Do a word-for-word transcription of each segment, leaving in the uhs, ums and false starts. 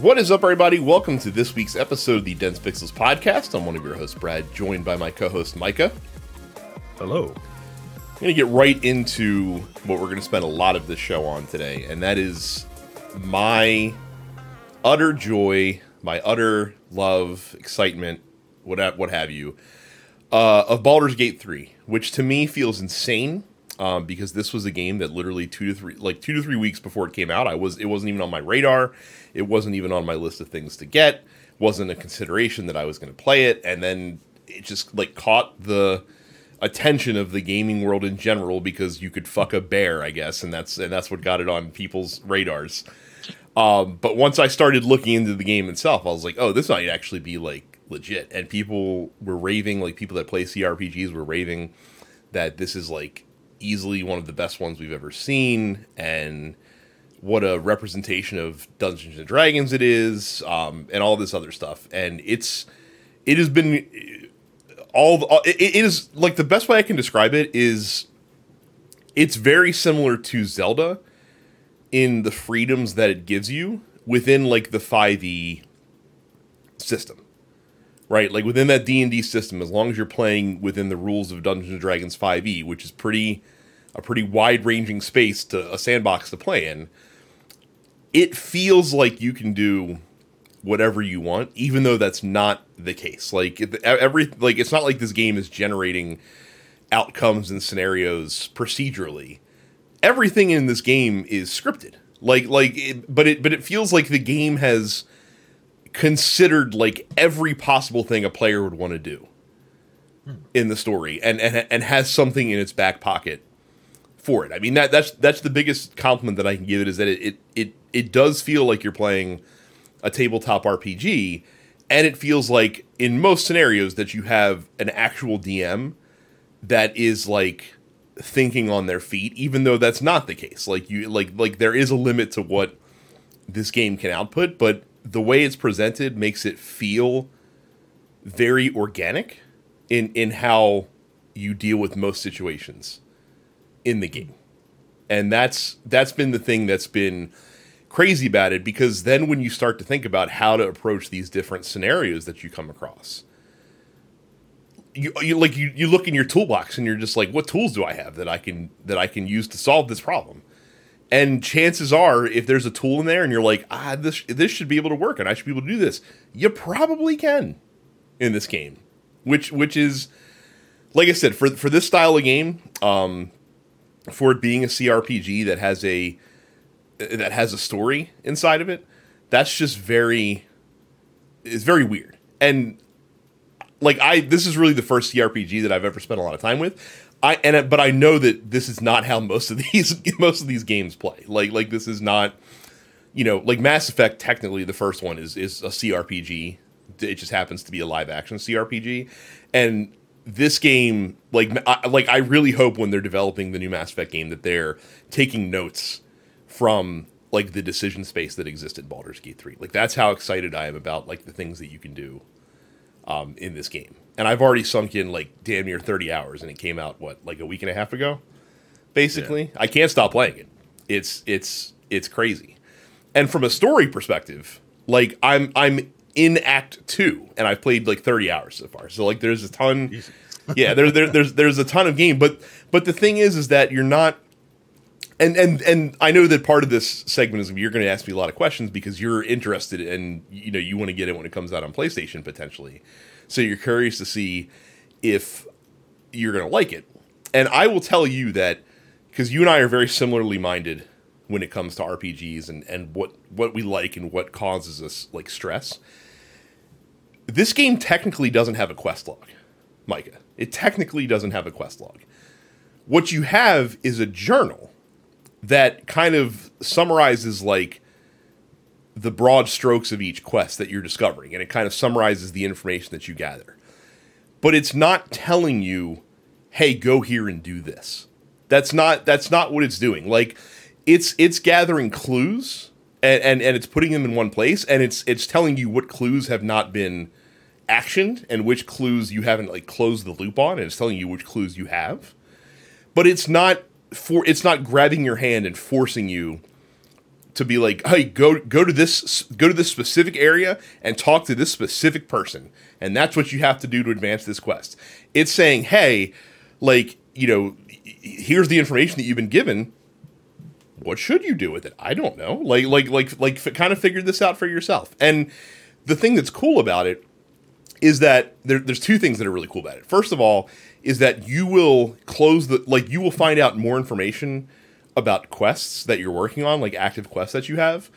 What is up, everybody? Welcome to this week's episode of the Dense Pixels podcast. I'm one of your hosts, Brad, joined by my co-host, Micah. Hello. I'm going to get right into what we're going to spend a lot of this show on today, and that is my utter joy, my utter love, excitement, what, what have you, uh, of Baldur's Gate three, which to me feels insane. Um, because this was a game that literally two to three, like two to three weeks before it came out, I was, it wasn't even on my radar. It wasn't even on my list of things to get. Wasn't a consideration that I was going to play it. And then it just like caught the attention of the gaming world in general because you could fuck a bear, I guess. And that's, and that's what got it on people's radars. Um, but once I started looking into the game itself, I was like, oh, this might actually be like legit. And people were raving, like people that play C R P Gs were raving that this is like easily one of the best ones we've ever seen, and what a representation of Dungeons and Dragons it is, um, and all this other stuff. And it's it has been all the, it, it is like the best way I can describe it is it's very similar to Zelda in the freedoms that it gives you within like the five E system. Right, like within that D and D system, as long as you're playing within the rules of Dungeons and Dragons five E, which is pretty a pretty wide-ranging space to a sandbox to play in, it feels like you can do whatever you want, even though that's not the case. Like every like it's not like this game is generating outcomes and scenarios procedurally. Everything in this game is scripted. Like like, it, but it but it feels like the game has considered like every possible thing a player would want to do hmm. in the story, and, and and has something in its back pocket for it. I mean, that that's that's the biggest compliment that I can give it, is that it it it, it does feel like you're playing a tabletop R P G, and it feels like in most scenarios that you have an actual D M that is like thinking on their feet, even though that's not the case. Like you like like there is a limit to what this game can output, but the way it's presented makes it feel very organic in, in how you deal with most situations in the game. And that's that's been the thing that's been crazy about it, because then when you start to think about how to approach these different scenarios that you come across, you you like you, you look in your toolbox and you're just like, what tools do I have that I can that I can use to solve this problem? And chances are, if there's a tool in there and you're like, ah, this this should be able to work and I should be able to do this, you probably can in this game. Which which is, like I said, for for this style of game, um, for it being a C R P G that has a that has a story inside of it, that's just very it's very weird. And like I, this is really the first C R P G that I've ever spent a lot of time with. I and but I know that this is not how most of these most of these games play. Like like this is not, you know, like Mass Effect. Technically, the first one is is a C R P G. It just happens to be a live action C R P G. And this game, like I, like I really hope when they're developing the new Mass Effect game that they're taking notes from like the decision space that exists in Baldur's Gate three. Like that's how excited I am about like the things that you can do um, in this game. And I've already sunk in like damn near thirty hours, and it came out what, like a week and a half ago, basically. Yeah. I can't stop playing it. It's it's it's crazy. And from a story perspective, like I'm I'm in Act Two, and I've played like thirty hours so far. So like there's a ton, yeah, there, there there's there's a ton of game. But but the thing is, is that you're not, and and and I know that part of this segment is you're going to ask me a lot of questions because you're interested and you know you want to get it when it comes out on PlayStation potentially. So you're curious to see if you're going to like it. And I will tell you that, because you and I are very similarly minded when it comes to R P Gs and, and what, what we like and what causes us like stress. This game technically doesn't have a quest log, Micah. It technically doesn't have a quest log. What you have is a journal that kind of summarizes like the broad strokes of each quest that you're discovering, and it kind of summarizes the information that you gather. But it's not telling you, hey, go here and do this. That's not that's not what it's doing. Like it's it's gathering clues and, and, and it's putting them in one place, and it's it's telling you what clues have not been actioned and which clues you haven't like closed the loop on, and it's telling you which clues you have. But it's not for it's not grabbing your hand and forcing you to be like, hey, go go to this go to this specific area and talk to this specific person, and that's what you have to do to advance this quest. It's saying, hey, like, you know, here's the information that you've been given. What should you do with it? I don't know. Like, like, like, like, f- kind of figure this out for yourself. And the thing that's cool about it is that there, there's two things that are really cool about it. First of all, is that you will close the, like, you will find out more information about quests that you're working on, like active quests that you have,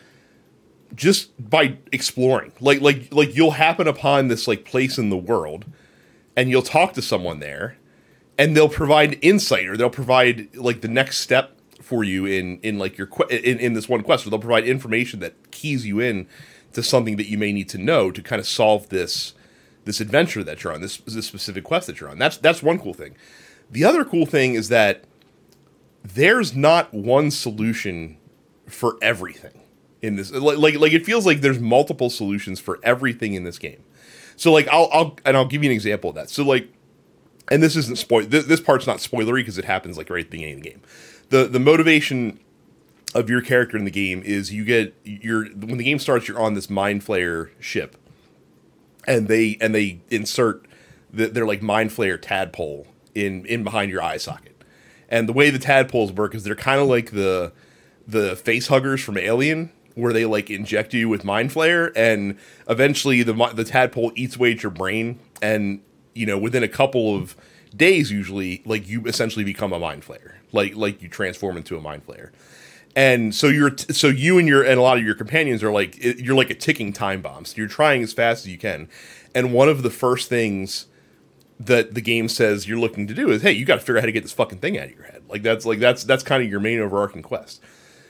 just by exploring. Like, like, like you'll happen upon this like place in the world, and you'll talk to someone there, and they'll provide insight, or they'll provide like the next step for you in in like your que- in in this one quest, or they'll provide information that keys you in to something that you may need to know to kind of solve this this adventure that you're on, this this specific quest that you're on. That's that's one cool thing. The other cool thing is that there's not one solution for everything in this. Like like, like it feels like there's multiple solutions for everything in this game. So like I'll I'll and I'll give you an example of that. So like, and this isn't spoil. This, this part's not spoilery because it happens like right at the beginning of the game. The the motivation of your character in the game is you get your when the game starts, you're on this Mind Flayer ship, and they and they insert the, their like Mind Flayer tadpole in in behind your eye socket. And the way the tadpoles work is they're kind of like the the face huggers from Alien, where they like inject you with Mind Flayer, and eventually the the tadpole eats away at your brain, and you know within a couple of days, usually, like you essentially become a Mind Flayer, like like you transform into a Mind Flayer. And so you're t- so you and your and a lot of your companions are like you're like a ticking time bomb. So you're trying as fast as you can. And one of the first things that the game says you're looking to do is, hey, you got to figure out how to get this fucking thing out of your head. Like that's like that's that's kind of your main overarching quest.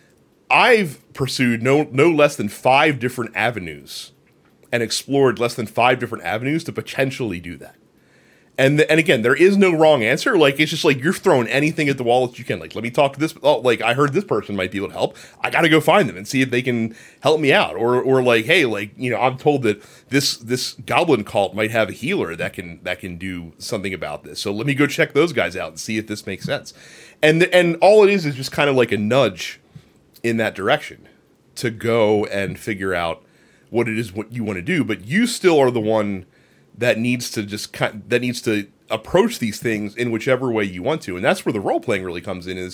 I've pursued no no less than five different avenues and explored less than five different avenues to potentially do that. And the, and again, there is no wrong answer. Like, it's just like you're throwing anything at the wall that you can. Like, let me talk to this. Oh, like I heard this person might be able to help. I got to go find them and see if they can help me out. Or or like, hey, like you know, I'm told that this this goblin cult might have a healer that can that can do something about this. So let me go check those guys out and see if this makes sense. And and all it is is just kind of like a nudge in that direction to go and figure out what it is what you want to do. But you still are the one that needs to just kind that needs to approach these things in whichever way you want to. And that's where the role playing really comes in, is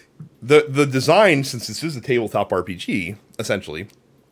the the design, since this is a tabletop R P G, essentially,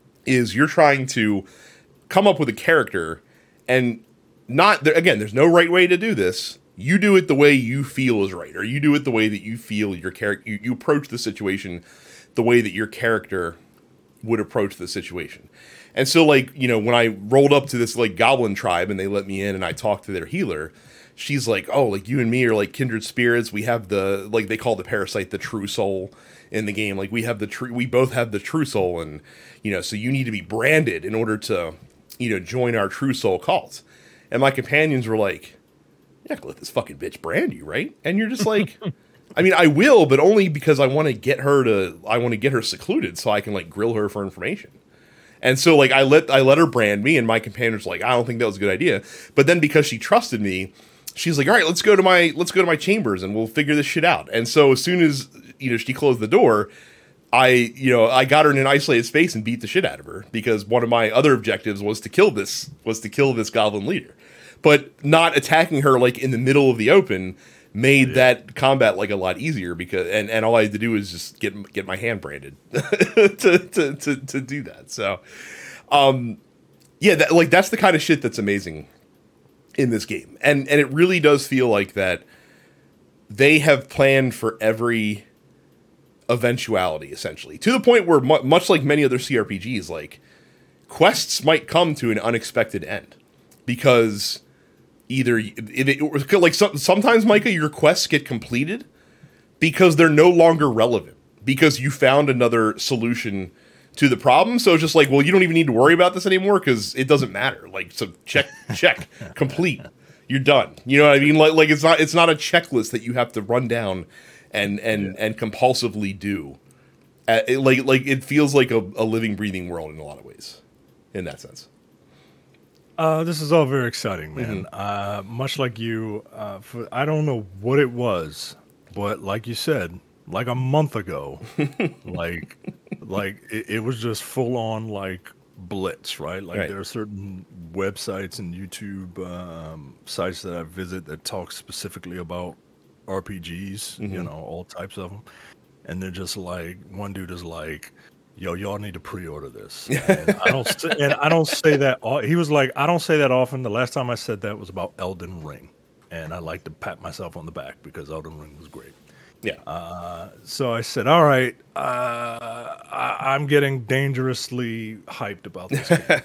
is you're trying to come up with a character, and not again, there's no right way to do this. You do it the way you feel is right, or you do it the way that you feel your character you, you approach the situation the way that your character would approach the situation. And so, like, you know, when I rolled up to this, like, goblin tribe and they let me in and I talked to their healer, she's like, oh, like, you and me are, like, kindred spirits. We have the, like, they call the parasite the true soul in the game. Like, we have the true, we both have the true soul. And, you know, so you need to be branded in order to, you know, join our true soul cult. And my companions were like, yeah, let this fucking bitch brand you, right? And you're just like, I mean, I will, but only because I want to get her to, I want to get her secluded so I can, like, grill her for information. And so, like, I let I let her brand me, and my companions were like, I don't think that was a good idea. But then, because she trusted me, she's like, all right, let's go to my let's go to my chambers, and we'll figure this shit out. And so, as soon as you know she closed the door, I you know I got her in an isolated space and beat the shit out of her, because one of my other objectives was to kill this was to kill this goblin leader, but not attacking her like in the middle of the open made yeah. that combat like a lot easier, because and, and all I had to do was just get get my hand branded to, to to to do that. So um yeah, that, like that's the kind of shit that's amazing in this game. And and it really does feel like that they have planned for every eventuality, essentially, to the point where mu- much like many other C R P Gs, like quests might come to an unexpected end, because either if it, like so, sometimes, Micah, your quests get completed because they're no longer relevant, because you found another solution to the problem. So it's just like, well, you don't even need to worry about this anymore because it doesn't matter. Like, so check, check, complete. You're done. You know what I mean? Like, like it's not it's not a checklist that you have to run down and and yeah. and compulsively do. Uh, it, like like it feels like a, a living, breathing world in a lot of ways, in that sense. Uh, this is all very exciting, man. Mm-hmm. Uh, much like you, uh, for, I don't know what it was, but like you said, like a month ago, like Like it, it was just full on like blitz, right? Like Right. there are certain websites and YouTube um, sites that I visit that talk specifically about R P Gs, you Mm-hmm. know, all types of them. And they're just like, one dude is like, "Yo, y'all need to pre-order this." And I don't, say, and I don't say that. o- He was like, "I don't say that often." The last time I said that was about Elden Ring, and I like to pat myself on the back because Elden Ring was great. Yeah. So I said, "All right, uh, I, I'm getting dangerously hyped about this game."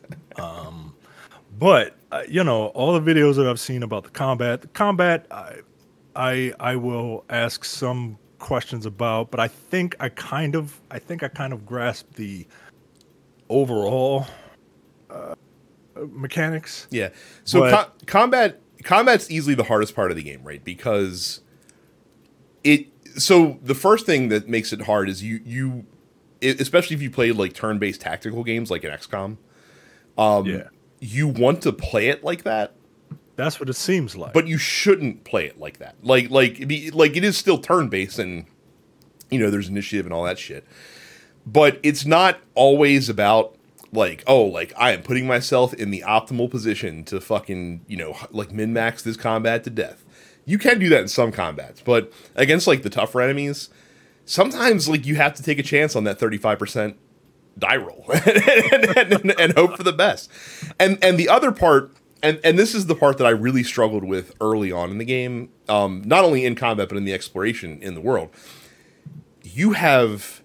But uh, you know, all the videos that I've seen about the combat, the combat, I, I, I will ask some questions about. But I think I kind of, I think I kind of grasp the overall uh, mechanics. Yeah. So But co- combat combat's easily the hardest part of the game, right? Because it so the first thing that makes it hard is you you it, especially if you play like turn-based tactical games like an X COM, yeah, you want to play it like that, that's what it seems like. but you shouldn't play it like that. Like like it be, like it is still turn-based and you know there's initiative and all that shit. But it's not always about like, oh, like I am putting myself in the optimal position to fucking, you know, like min-max this combat to death. You can do that in some combats, but against like the tougher enemies, sometimes like you have to take a chance on that thirty-five percent die roll and, and, and, and hope for the best. And and the other part, and, and this is the part that I really struggled with early on in the game, um, not only in combat, but in the exploration in the world, you have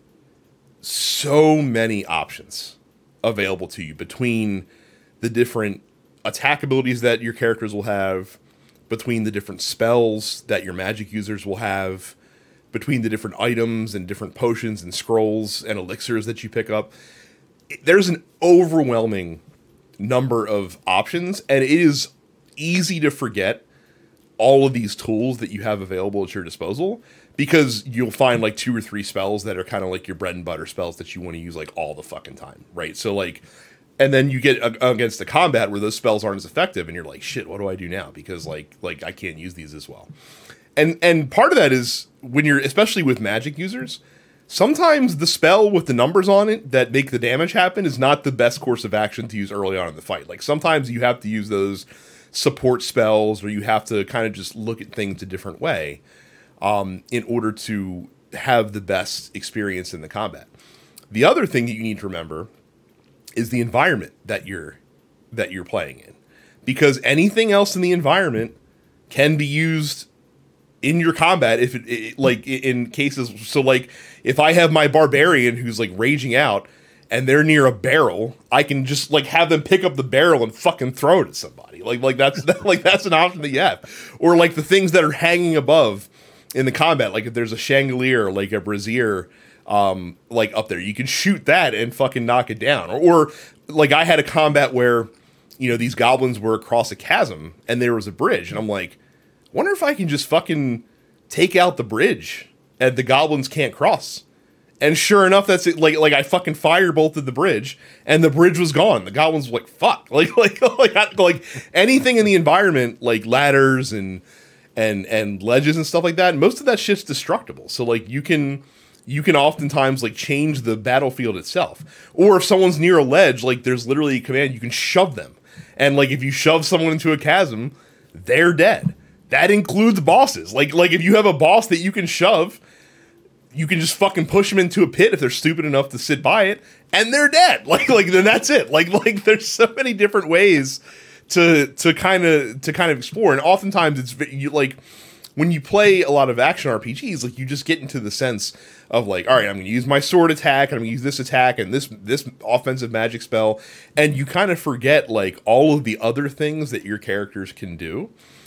so many options available to you between the different attack abilities that your characters will have, between the different spells that your magic users will have, between the different items and different potions and scrolls and elixirs that you pick up. There's an overwhelming number of options, and it is easy to forget all of these tools that you have available at your disposal because you'll find like two or three spells that are kind of like your bread and butter spells that you want to use like all the fucking time, right? So like, and then you get a- against a combat where those spells aren't as effective, and you're like, shit, what do I do now? Because like, like I can't use these as well. And and part of that is when you're, especially with magic users, sometimes the spell with the numbers on it that make the damage happen is not the best course of action to use early on in the fight. Like sometimes you have to use those support spells, or you have to kind of just look at things a different way um, in order to have the best experience in the combat. The other thing that you need to remember is the environment that you're that you're playing in, because anything else in the environment can be used in your combat if it, it like in cases. So like if I have my barbarian who's like raging out and they're near a barrel, I can just like have them pick up the barrel and fucking throw it at somebody. Like like that's that, like that's an option that you have. Or like the things that are hanging above in the combat, like if there's a chandelier, like a brazier, um, like up there, you can shoot that and fucking knock it down. Or, or like I had a combat where you know these goblins were across a chasm and there was a bridge, and I'm like, wonder if I can just fucking take out the bridge and the goblins can't cross. And sure enough, that's it. Like, like I fucking firebolted the bridge, and the bridge was gone. The goblins were like, "Fuck!" Like, like, like, I- like anything in the environment, like ladders and and and ledges and stuff like that. Most of that shit's destructible. So, like, you can you can oftentimes like change the battlefield itself. Or if someone's near a ledge, like there's literally a command you can shove them, and like if you shove someone into a chasm, they're dead. That includes bosses. Like, like if you have a boss that you can shove, you can just fucking push them into a pit if they're stupid enough to sit by it, and they're dead. Like, like then that's it. Like, like there's so many different ways to to kind of to kind of explore, and oftentimes it's you like when you play a lot of action R P Gs, like you just get into the sense of like, all right, I'm going to use my sword attack, and I'm going to use this attack and this this offensive magic spell, and you kind of forget like all of the other things that your characters can do.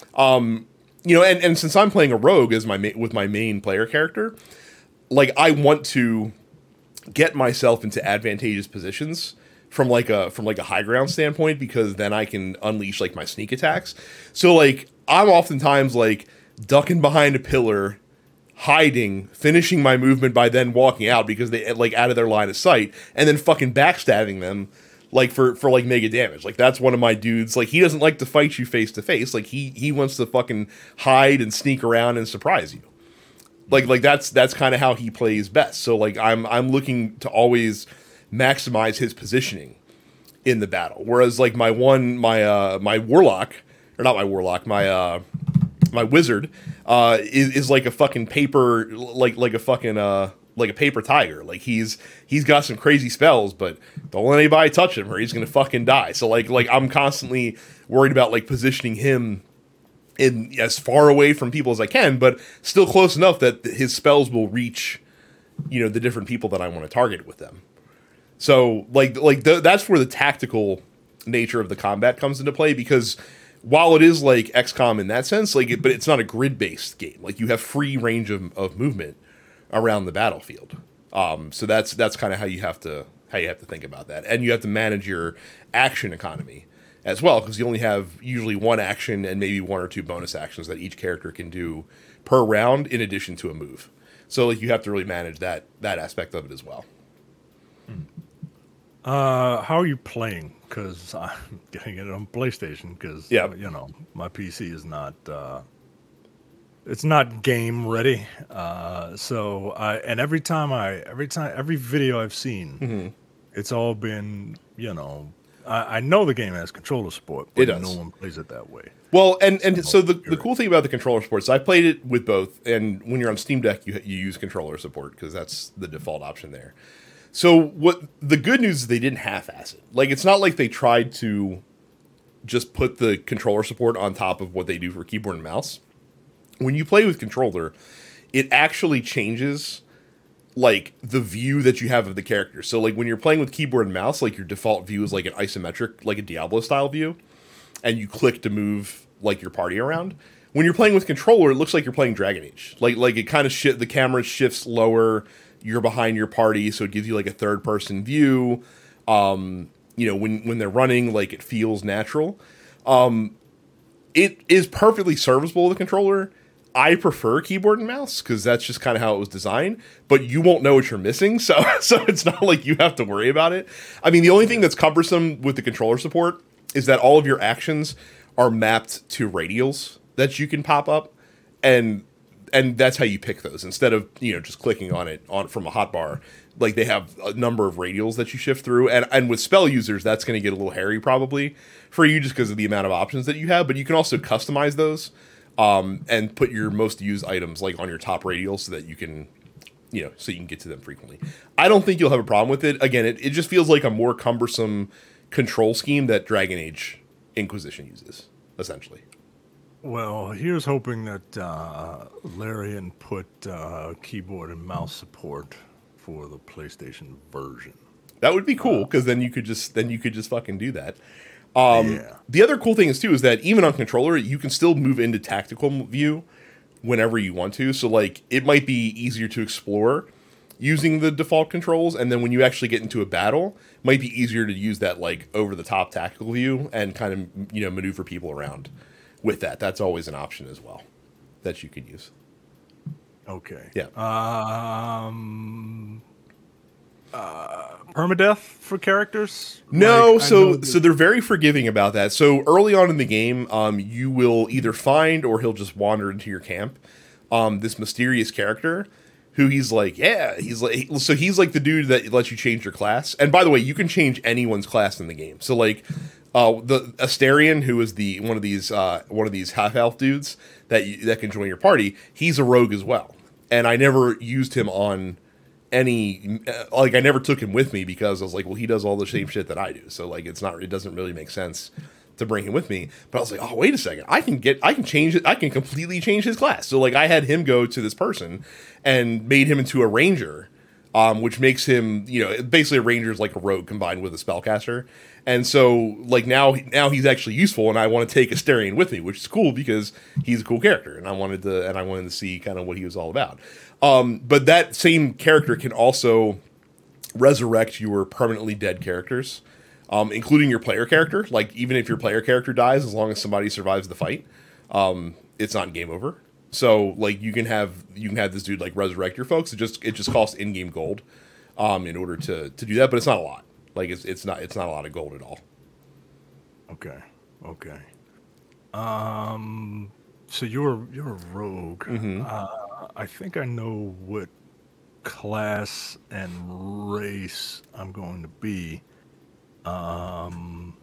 Um, you know, and, and since I'm playing a rogue as my ma- with my main player character, like I want to get myself into advantageous positions from like a from like a high ground standpoint, because then I can unleash like my sneak attacks. So like I'm oftentimes like ducking behind a pillar, hiding, finishing my movement by then walking out because they like out of their line of sight, and then fucking backstabbing them like for for like mega damage. Like that's one of my dudes. Like he doesn't like to fight you face to face. Like he he wants to fucking hide and sneak around and surprise you. Like like that's that's kind of how he plays best. So like I'm I'm looking to always maximize his positioning in the battle. Whereas like my one my uh my warlock or not my warlock my uh my wizard uh is, is like a fucking paper like like a fucking uh like a paper tiger. Like he's he's got some crazy spells, but don't let anybody touch him or he's gonna fucking die. So like like I'm constantly worried about like positioning him in as far away from people as I can, but still close enough that his spells will reach, you know, the different people that I want to target with them. So like like the, that's where the tactical nature of the combat comes into play, because while it is like X COM in that sense, like it, but it's not a grid based game. Like you have free range of, of movement around the battlefield. Um, so that's that's kind of how you have to how you have to think about that, and you have to manage your action economy as well, because you only have usually one action and maybe one or two bonus actions that each character can do per round in addition to a move. So like you have to really manage that that aspect of it as well. Uh, how are you playing? Because I'm getting it on PlayStation. Because Yeah. you know my P C is not uh, it's not game ready. Uh, so I and every time I every time every video I've seen, Mm-hmm. it's all been you know I, I know the game has controller support, but It does. no one plays it that way. Well, and, and so the, the cool thing about the controller support is I played it with both, and when you're on Steam Deck, you you use controller support because that's the default option there. So what the good news is they didn't half-ass it. Like it's not like they tried to just put the controller support on top of what they do for keyboard and mouse. When you play with controller, it actually changes like the view that you have of the character. So like when you're playing with keyboard and mouse, like your default view is like an isometric, like a Diablo style view, and you click to move like your party around. When you're playing with controller, it looks like you're playing Dragon Age. Like like it kind of shit. The camera shifts lower. You're behind your party, so it gives you like a third person view. Um, you know, when when they're running, like it feels natural. Um, it is perfectly serviceable with a controller. I prefer keyboard and mouse because that's just kind of how it was designed, but you won't know what you're missing. So, so it's not like you have to worry about it. I mean, the only thing that's cumbersome with the controller support is that all of your actions are mapped to radials that you can pop up, and and that's how you pick those instead of, you know, just clicking on it on from a hotbar. Like they have a number of radials that you shift through, and and with spell users, that's going to get a little hairy probably for you just because of the amount of options that you have. But you can also customize those. Um, and put your most used items like on your top radial so that you can, you know, so you can get to them frequently. I don't think you'll have a problem with it. Again, it, it just feels like a more cumbersome control scheme that Dragon Age Inquisition uses, essentially. Well, here's hoping that uh, Larian put uh, keyboard and mouse support for the PlayStation version. That would be cool because then you could just then you could just fucking do that. Um, Yeah. The other cool thing is too is that even on controller, you can still move into tactical view whenever you want to. So like it might be easier to explore using the default controls, and then when you actually get into a battle, it might be easier to use that like over the top tactical view and kind of, you know, maneuver people around with that. That's always an option as well that you could use. Okay. Yeah. Um. Uh, permadeath for characters? No, Like, I so know that- so they're very forgiving about that. So early on in the game, um, you will either find or he'll just wander into your camp. Um, this mysterious character, who he's like, yeah, he's like, so he's like the dude that lets you change your class. And by the way, you can change anyone's class in the game. So like, uh, the Asterion, who is the one of these uh, one of these half elf dudes that you, that can join your party, he's a rogue as well. And I never used him on any like I never took him with me because I was like, well, he does all the same shit that I do, so like it's not it doesn't really make sense to bring him with me. But I was like, oh, wait a second, I can get I can change it I can completely change his class. So like I had him go to this person and made him into a ranger, um, which makes him, you know, basically a ranger is like a rogue combined with a spellcaster. And so like now now he's actually useful, and I want to take Asterion with me, which is cool because he's a cool character, and I wanted to and I wanted to see kind of what he was all about. Um, but that same character can also resurrect your permanently dead characters, um, including your player character. Like even if your player character dies, as long as somebody survives the fight, um, it's not game over. So like you can have you can have this dude like resurrect your folks. It just it just costs in-game gold, um, in order to to do that, but it's not a lot. Like it's it's not it's not a lot of gold at all. Okay. Okay. Um. So you're you're a rogue. Mm-hmm. Uh, I think I know what class and race I'm going to be. Um,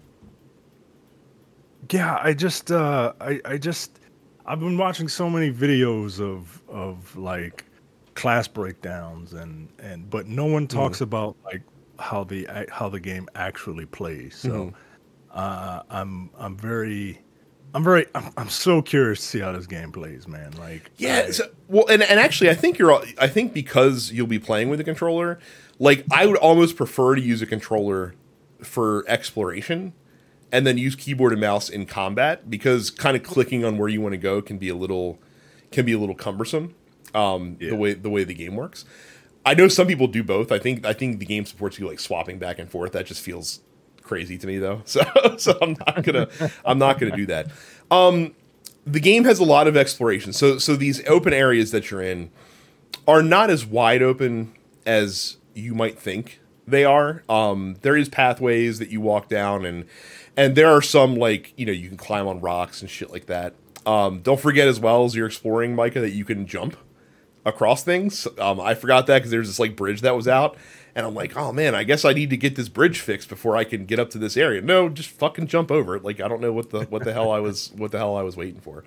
yeah, I just, uh, I, I just, I've been watching so many videos of, of like class breakdowns and, and, but no one Mm-hmm. talks about like how the, ac- how the game actually plays. Mm-hmm. So, uh, I'm, I'm very, I'm very, I'm, I'm so curious to see how this game plays, man. Like, Yeah, I, so, well, and, and actually, I think you're. all- I think because you'll be playing with a controller, like I would almost prefer to use a controller for exploration, and then use keyboard and mouse in combat because kind of clicking on where you want to go can be a little can be a little cumbersome. Um, the yeah. way the way the game works, I know some people do both. I think I think the game supports you like swapping back and forth. That just feels crazy to me though. So so I'm not gonna I'm not gonna do that. The game has a lot of exploration. So so these open areas that you're in are not as wide open as you might think they are. Um, there is pathways that you walk down, and and there are some like you know you can climb on rocks and shit like that. Um, don't forget as well as you're exploring, Micah, that you can jump across things. Um, I forgot that because there's this like bridge that was out, and I'm like, oh man, I guess I need to get this bridge fixed before I can get up to this area. No, just fucking jump over it. Like I don't know what the what the hell I was what the hell I was waiting for.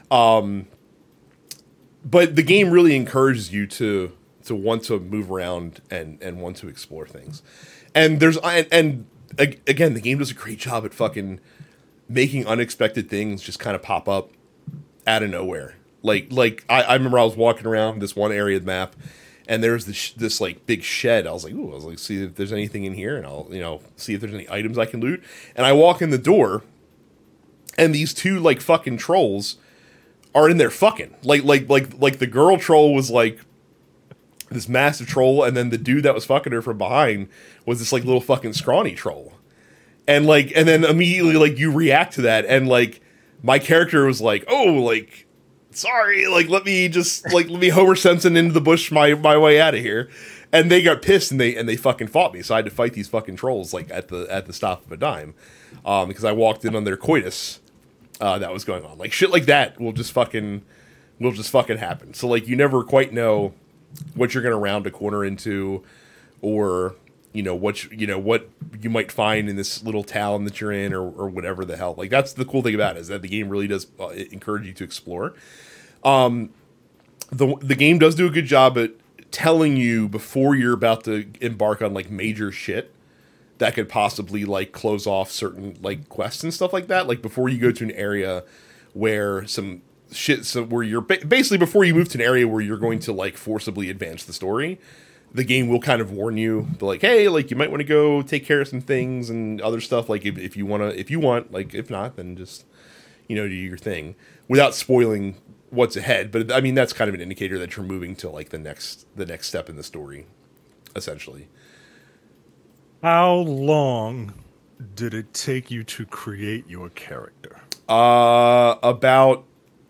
But the game really encourages you to to want to move around and and want to explore things. And there's and, and ag- again, the game does a great job at fucking making unexpected things just kind of pop up out of nowhere. Like like I, I remember I was walking around this one area of the map, and there's this this like big shed. I was like, ooh, I was like, see if there's anything in here, and I'll you know see if there's any items I can loot. And I walk in the door, and these two like fucking trolls are in there fucking like like like like the girl troll was like this massive troll, and then the dude that was fucking her from behind was this like little fucking scrawny troll. And like and then immediately like you react to that, and like my character was like, oh, like sorry, like let me just like let me Homer Simpson into the bush my my way out of here. And they got pissed, and they and they fucking fought me. So I had to fight these fucking trolls like at the at the stop of a dime, um, because I walked in on their coitus uh, that was going on. Like shit like that will just fucking will just fucking happen. So like you never quite know what you're gonna round a corner into, or you know what you, you know what you might find in this little town that you're in, or, or whatever the hell. Like that's the cool thing about it, is that the game really does uh, encourage you to explore. The the game does do a good job at telling you before you're about to embark on like major shit that could possibly like close off certain like quests and stuff like that. Like before you go to an area where some shit, so where you're ba- basically before you move to an area where you're going to like forcibly advance the story, the game will kind of warn you, like, hey, like you might want to go take care of some things and other stuff. Like if, if you want to, if you want, like if not, then just you know do your thing without spoiling what's ahead. But I mean that's kind of an indicator that you're moving to like the next the next step in the story, essentially. How long did it take you to create your character? Uh, about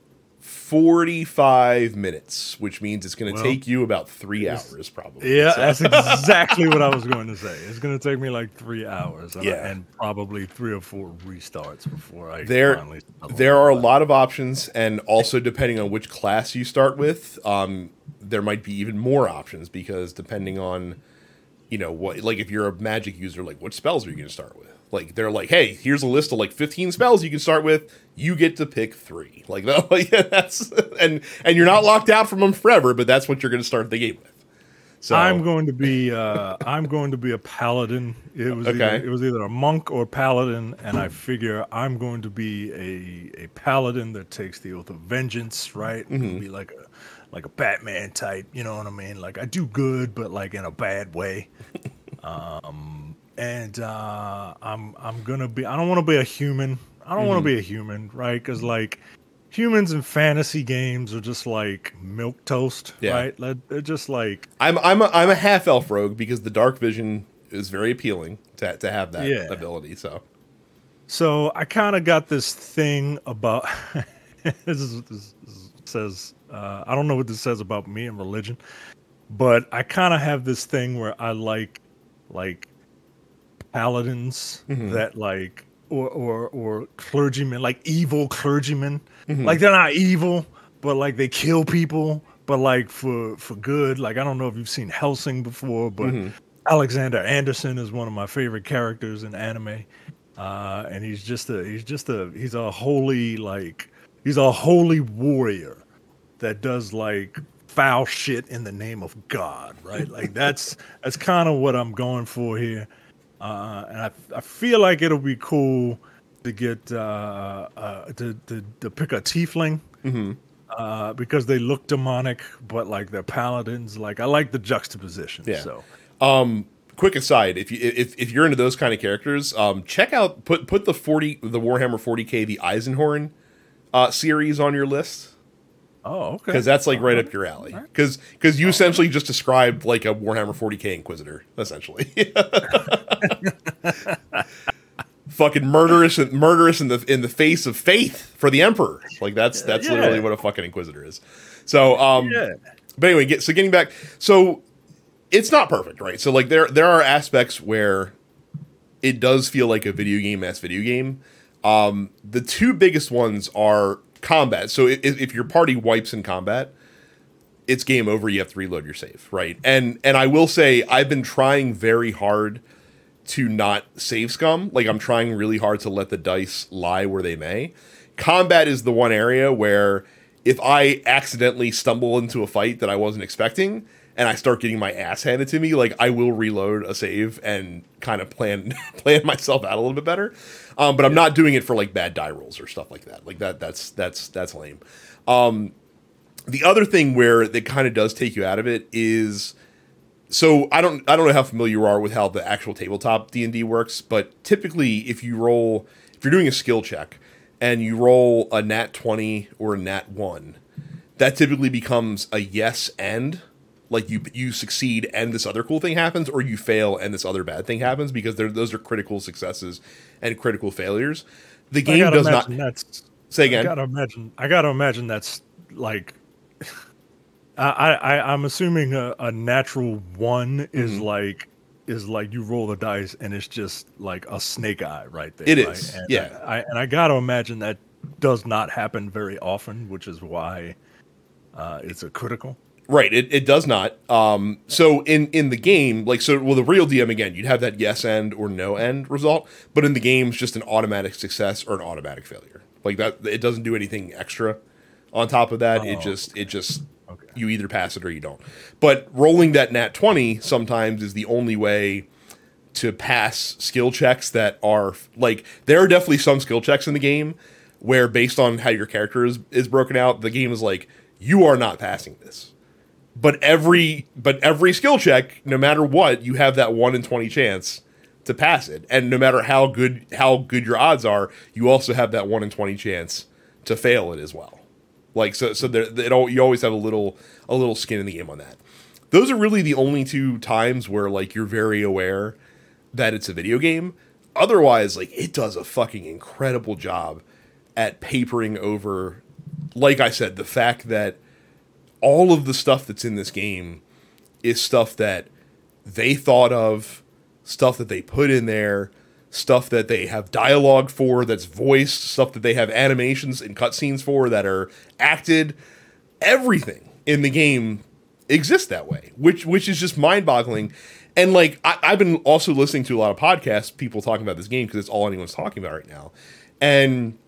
forty-five minutes, which means it's going to Well, take you about three it's- hours, probably. Yeah, So- that's exactly what I was going to say. It's going to take me like three hours, and, Yeah. and probably three or four restarts before I There, finally. there are a lot of options, and also depending on which class you start with, um, there might be even more options because depending on, you know, what, like if you're a magic user, like what spells are you going to start with? Like they're like, hey, here's a list of like fifteen spells you can start with. You get to pick three. Like that, like, that's and and you're not locked out from them forever, but that's what you're going to start the game with. So I'm going to be. Uh, I'm going to be a paladin. It was Okay. either, it was either a monk or paladin, and I figure I'm going to be a a paladin that takes the oath of vengeance. Right? I'm Mm-hmm. gonna be like a like a Batman type. You know what I mean? Like I do good, but like in a bad way. Um, and uh, I'm I'm gonna be. I don't want to be a human. I don't want to Mm-hmm. be a human, right? Because like humans in fantasy games are just like milk toast, Yeah. right? Like, they're just like. I'm I'm a, I'm a half elf rogue because the dark vision is very appealing to to have that Yeah. ability. So So I kind of got this thing about this, is, this is- says uh, I don't know what this says about me and religion, but I kind of have this thing where I like like paladins Mhm. that like or or or clergymen, like evil clergymen. Mhm. Like they're not evil, but like they kill people, but like for for good. Like I don't know if you've seen Hellsing before, but Mhm. Alexander Anderson is one of my favorite characters in anime, uh, and he's just a he's just a he's a holy like he's a holy warrior that does like foul shit in the name of God, right? Like that's that's kind of what I'm going for here, uh, and I I feel like it'll be cool to get uh, uh, to, to to pick a tiefling. Mm-hmm. Uh, because they look demonic, but like they're paladins. Like I like the juxtaposition. Yeah. So Um, quick aside, if you if, if you're into those kind of characters, um, check out put put the forty the Warhammer forty K the Eisenhorn uh, series on your list. Oh, okay. Because that's like right up your alley. Because because you essentially just described like a Warhammer forty K Inquisitor, essentially. Fucking murderous and murderous in the in the face of faith for the Emperor. Like that's that's Yeah. literally what a fucking Inquisitor is. So um Yeah. but anyway, get so getting back so it's not perfect, right? So like there there are aspects where it does feel like a video game as video game. Um the two biggest ones are combat. So if, if your party wipes in combat, it's game over. You have to reload your save, right? And and I will say I've been trying very hard to not save scum. Like I'm trying really hard to let the dice lie where they may. Combat is the one area where if I accidentally stumble into a fight that I wasn't expecting and I start getting my ass handed to me, like I will reload a save and kind of plan plan myself out a little bit better. Um, but I'm not doing it for like bad die rolls or stuff like that. Like that that's that's that's lame. Um, the other thing where it kind of does take you out of it is so I don't I don't know how familiar you are with how the actual tabletop D and D works, but typically if you roll if you're doing a skill check and you roll a nat twenty or a nat one, that typically becomes a yes and like you you succeed and this other cool thing happens, or you fail and this other bad thing happens, because those are critical successes and critical failures. The game does not that's, say again. I gotta imagine. I gotta imagine that's like. I, I I'm assuming a, a natural one is Mhm. like is like you roll the dice and it's just like a snake eye right there. It right? is, And yeah. I, I and I gotta imagine that does not happen very often, which is why uh, it's a critical. Right, it, it does not. Um, so in, in the game, like so, well, the real D M again, you'd have that yes end or no end result, but in the game, it's just an automatic success or an automatic failure. Like that, it doesn't do anything extra on top of that. It Oh, just, it just, Okay. you either pass it or you don't. But rolling that nat twenty sometimes is the only way to pass skill checks that are like there are definitely some skill checks in the game where based on how your character is, is broken out, the game is like you are not passing this. But every but every skill check, no matter what, you have that one in twenty chance to pass it, and no matter how good how good your odds are, you also have that one in twenty chance to fail it as well. Like so, so there, it all, you always have a little a little skin in the game on that. Those are really the only two times where like you're very aware that it's a video game. Otherwise, like it does a fucking incredible job at papering over, like I said, the fact that all of the stuff that's in this game is stuff that they thought of, stuff that they put in there, stuff that they have dialogue for that's voiced, stuff that they have animations and cutscenes for that are acted. Everything in the game exists that way, which which is just mind-boggling. And like I, I've been also listening to a lot of podcasts, people talking about this game because it's all anyone's talking about right now. And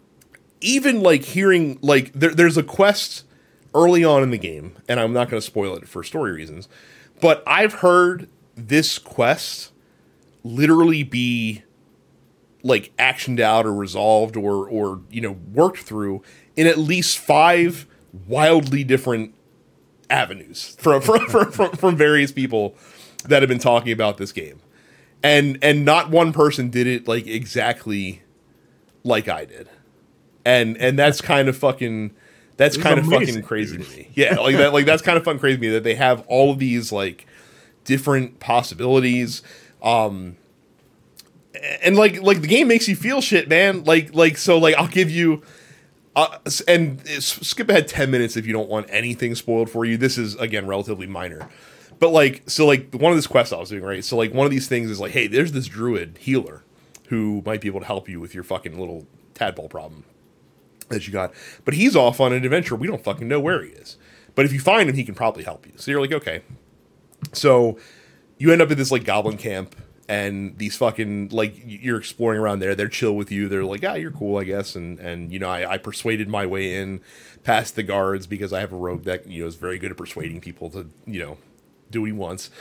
even like hearing like there, there's a quest early on in the game, and I'm not going to spoil it for story reasons, but I've heard this quest literally be like actioned out or resolved or or you know worked through in at least five wildly different avenues from from from, from, from various people that have been talking about this game, and and not one person did it like exactly like I did, and and that's kind of fucking that's It's kind of amazing, fucking crazy dude. to me. Yeah, like that like that's kind of fucking crazy to me that they have all of these like different possibilities. Um, and like, like the game makes you feel shit, man. Like, like, so like, I'll give you, uh, and skip ahead ten minutes if you don't want anything spoiled for you. This is again, relatively minor, but like, so like one of this quests I was doing, right? So like one of these things is like, hey, there's this druid healer who might be able to help you with your fucking little tadpole problem that you got, but he's off on an adventure. We don't fucking know where he is. But But if you find him, he can probably help you. So you're like, okay. So you end up at this like goblin camp, and these fucking like you're exploring around there. They're chill with you. They're like, ah, you're cool, I guess. And and you know, I, I persuaded my way in past the guards because I have a rogue that you know is very good at persuading people to you know do what he wants.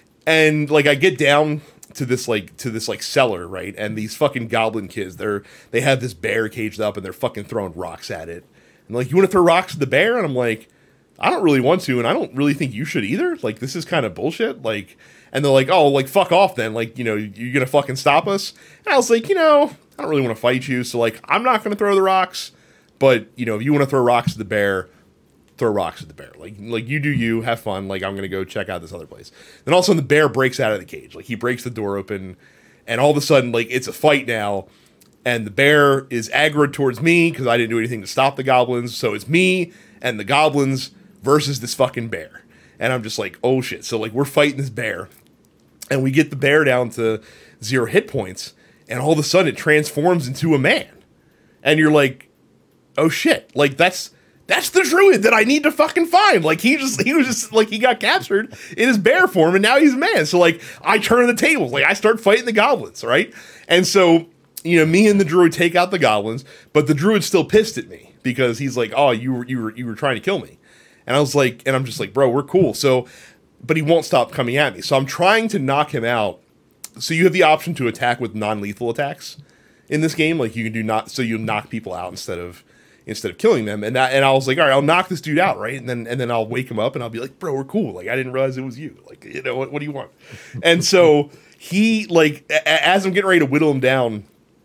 And like I get down to this like to this like cellar, right? And these fucking goblin kids, they're they have this bear caged up and they're fucking throwing rocks at it. And like, you want to throw rocks at the bear? And I'm like, I don't really want to, and I don't really think you should either. Like, this is kind of bullshit. Like, and they're like, oh, like fuck off then. Like, you know, you're gonna fucking stop us? And I was like, you know, I don't really want to fight you, so like, I'm not gonna throw the rocks. But you know, if you want to throw rocks at the bear, throw rocks at the bear. Like, like you do you, have fun. Like, I'm gonna go check out this other place. Then all of a sudden, the bear breaks out of the cage. Like, he breaks the door open, and all of a sudden, like, it's a fight now. And the bear is aggroed towards me because I didn't do anything to stop the goblins. So it's me and the goblins versus this fucking bear. And I'm just like, oh shit. So like, we're fighting this bear, and we get the bear down to zero hit points, and all of a sudden it transforms into a man. And you're like, oh shit. Like, that's that's the druid that I need to fucking find. Like, he just he was just like, he got captured in his bear form, and now he's a man. So like, I turn the tables. Like, I start fighting the goblins, right? And so, you know, me and the druid take out the goblins, but the druid's still pissed at me because he's like, oh, you were you were you were trying to kill me. And I was like, and I'm just like, bro, we're cool. So, but he won't stop coming at me. So I'm trying to knock him out. So you have the option to attack with non-lethal attacks in this game. Like, you can do not, so you knock people out instead of instead of killing them. And that, and I was like, all right, I'll knock this dude out, right? And then and then I'll wake him up and I'll be like, bro, we're cool. Like, I didn't realize it was you. Like, you know, what, what do you want? And so he, like, a- as I'm getting ready to whittle him down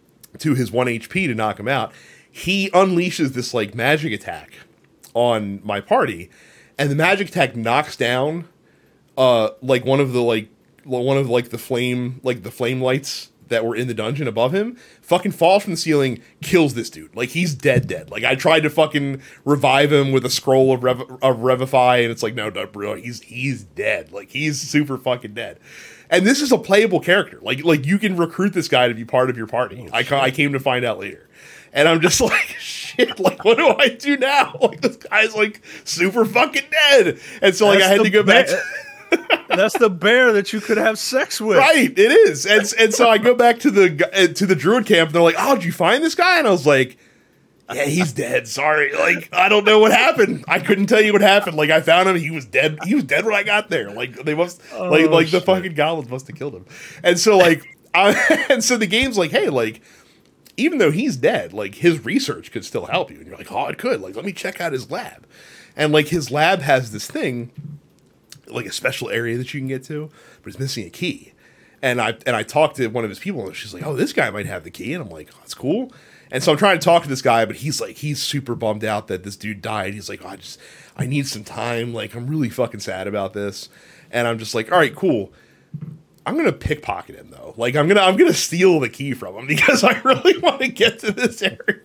to his one H P to knock him out, he unleashes this like magic attack on my party, and the magic attack knocks down uh like one of the like one of like the flame like the flame lights that were in the dungeon above him, fucking falls from the ceiling, kills this dude. Like, he's dead dead. Like, I tried to fucking revive him with a scroll of, rev- of revivify, and it's like, no, no, bro, he's he's dead. Like, he's super fucking dead. And this is a playable character. Like, like you can recruit this guy to be part of your party. Oh, I, I came to find out later. And I'm just like, shit, like, what do I do now? Like, this guy's, like, super fucking dead. And so, like, That's I had to go back bear. to... That's the bear that you could have sex with. Right, it is. And, and so I go back to the to the druid camp, and they're like, oh, did you find this guy? And I was like, yeah, he's dead. Sorry. Like, I don't know what happened. I couldn't tell you what happened. Like, I found him. He was dead. He was dead when I got there. Like, they must, oh, like, like the fucking goblins must have killed him. And so, like, I, and so the game's like, hey, like, even though he's dead, like, his research could still help you. And you're like, oh, it could. Like, let me check out his lab. And, like, his lab has this thing, like, a special area that you can get to, but it's missing a key. And I and I talked to one of his people, and she's like, oh, this guy might have the key. And I'm like, oh, that's cool. And so I'm trying to talk to this guy, but he's like, he's super bummed out that this dude died. He's like, oh, I just, I need some time. Like, I'm really fucking sad about this. And I'm just like, all right, cool. I'm going to pickpocket him though. Like, I'm going to, I'm going to steal the key from him because I really want to get to this area.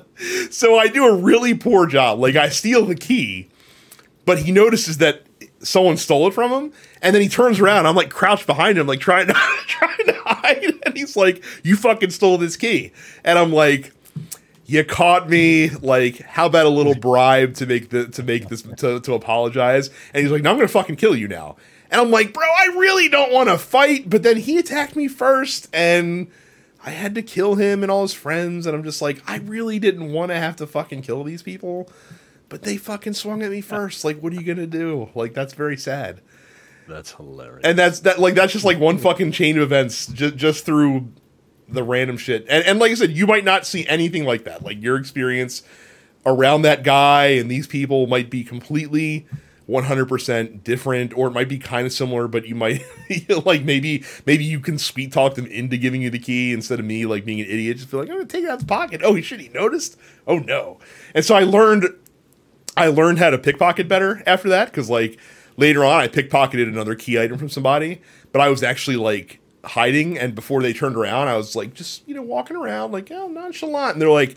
So I do a really poor job. Like, I steal the key, but he notices that someone stole it from him. And then he turns around. I'm like crouched behind him, like trying to, trying to hide. And he's like, you fucking stole this key. And I'm like, you caught me. Like, how about a little bribe to make the to make this to, to apologize? And he's like, no, I'm gonna fucking kill you now. And I'm like, bro, I really don't want to fight. But then he attacked me first, and I had to kill him and all his friends. And I'm just like, I really didn't want to have to fucking kill these people, but they fucking swung at me first. Like, what are you gonna do? Like, that's very sad. That's hilarious. And that's that. Like, that's just like one fucking chain of events, just just through the random shit. And, and like I said, you might not see anything like that. Like, your experience around that guy and these people might be completely one hundred percent different, or it might be kind of similar, but you might like maybe maybe you can sweet talk them into giving you the key instead of me like being an idiot, just feel like, I'm gonna take it out of his pocket. Oh shit, he noticed. Oh no. And so I learned I learned how to pickpocket better after that, because like later on I pickpocketed another key item from somebody, but I was actually like hiding, and before they turned around I was like just, you know, walking around like, oh, nonchalant, and they're like,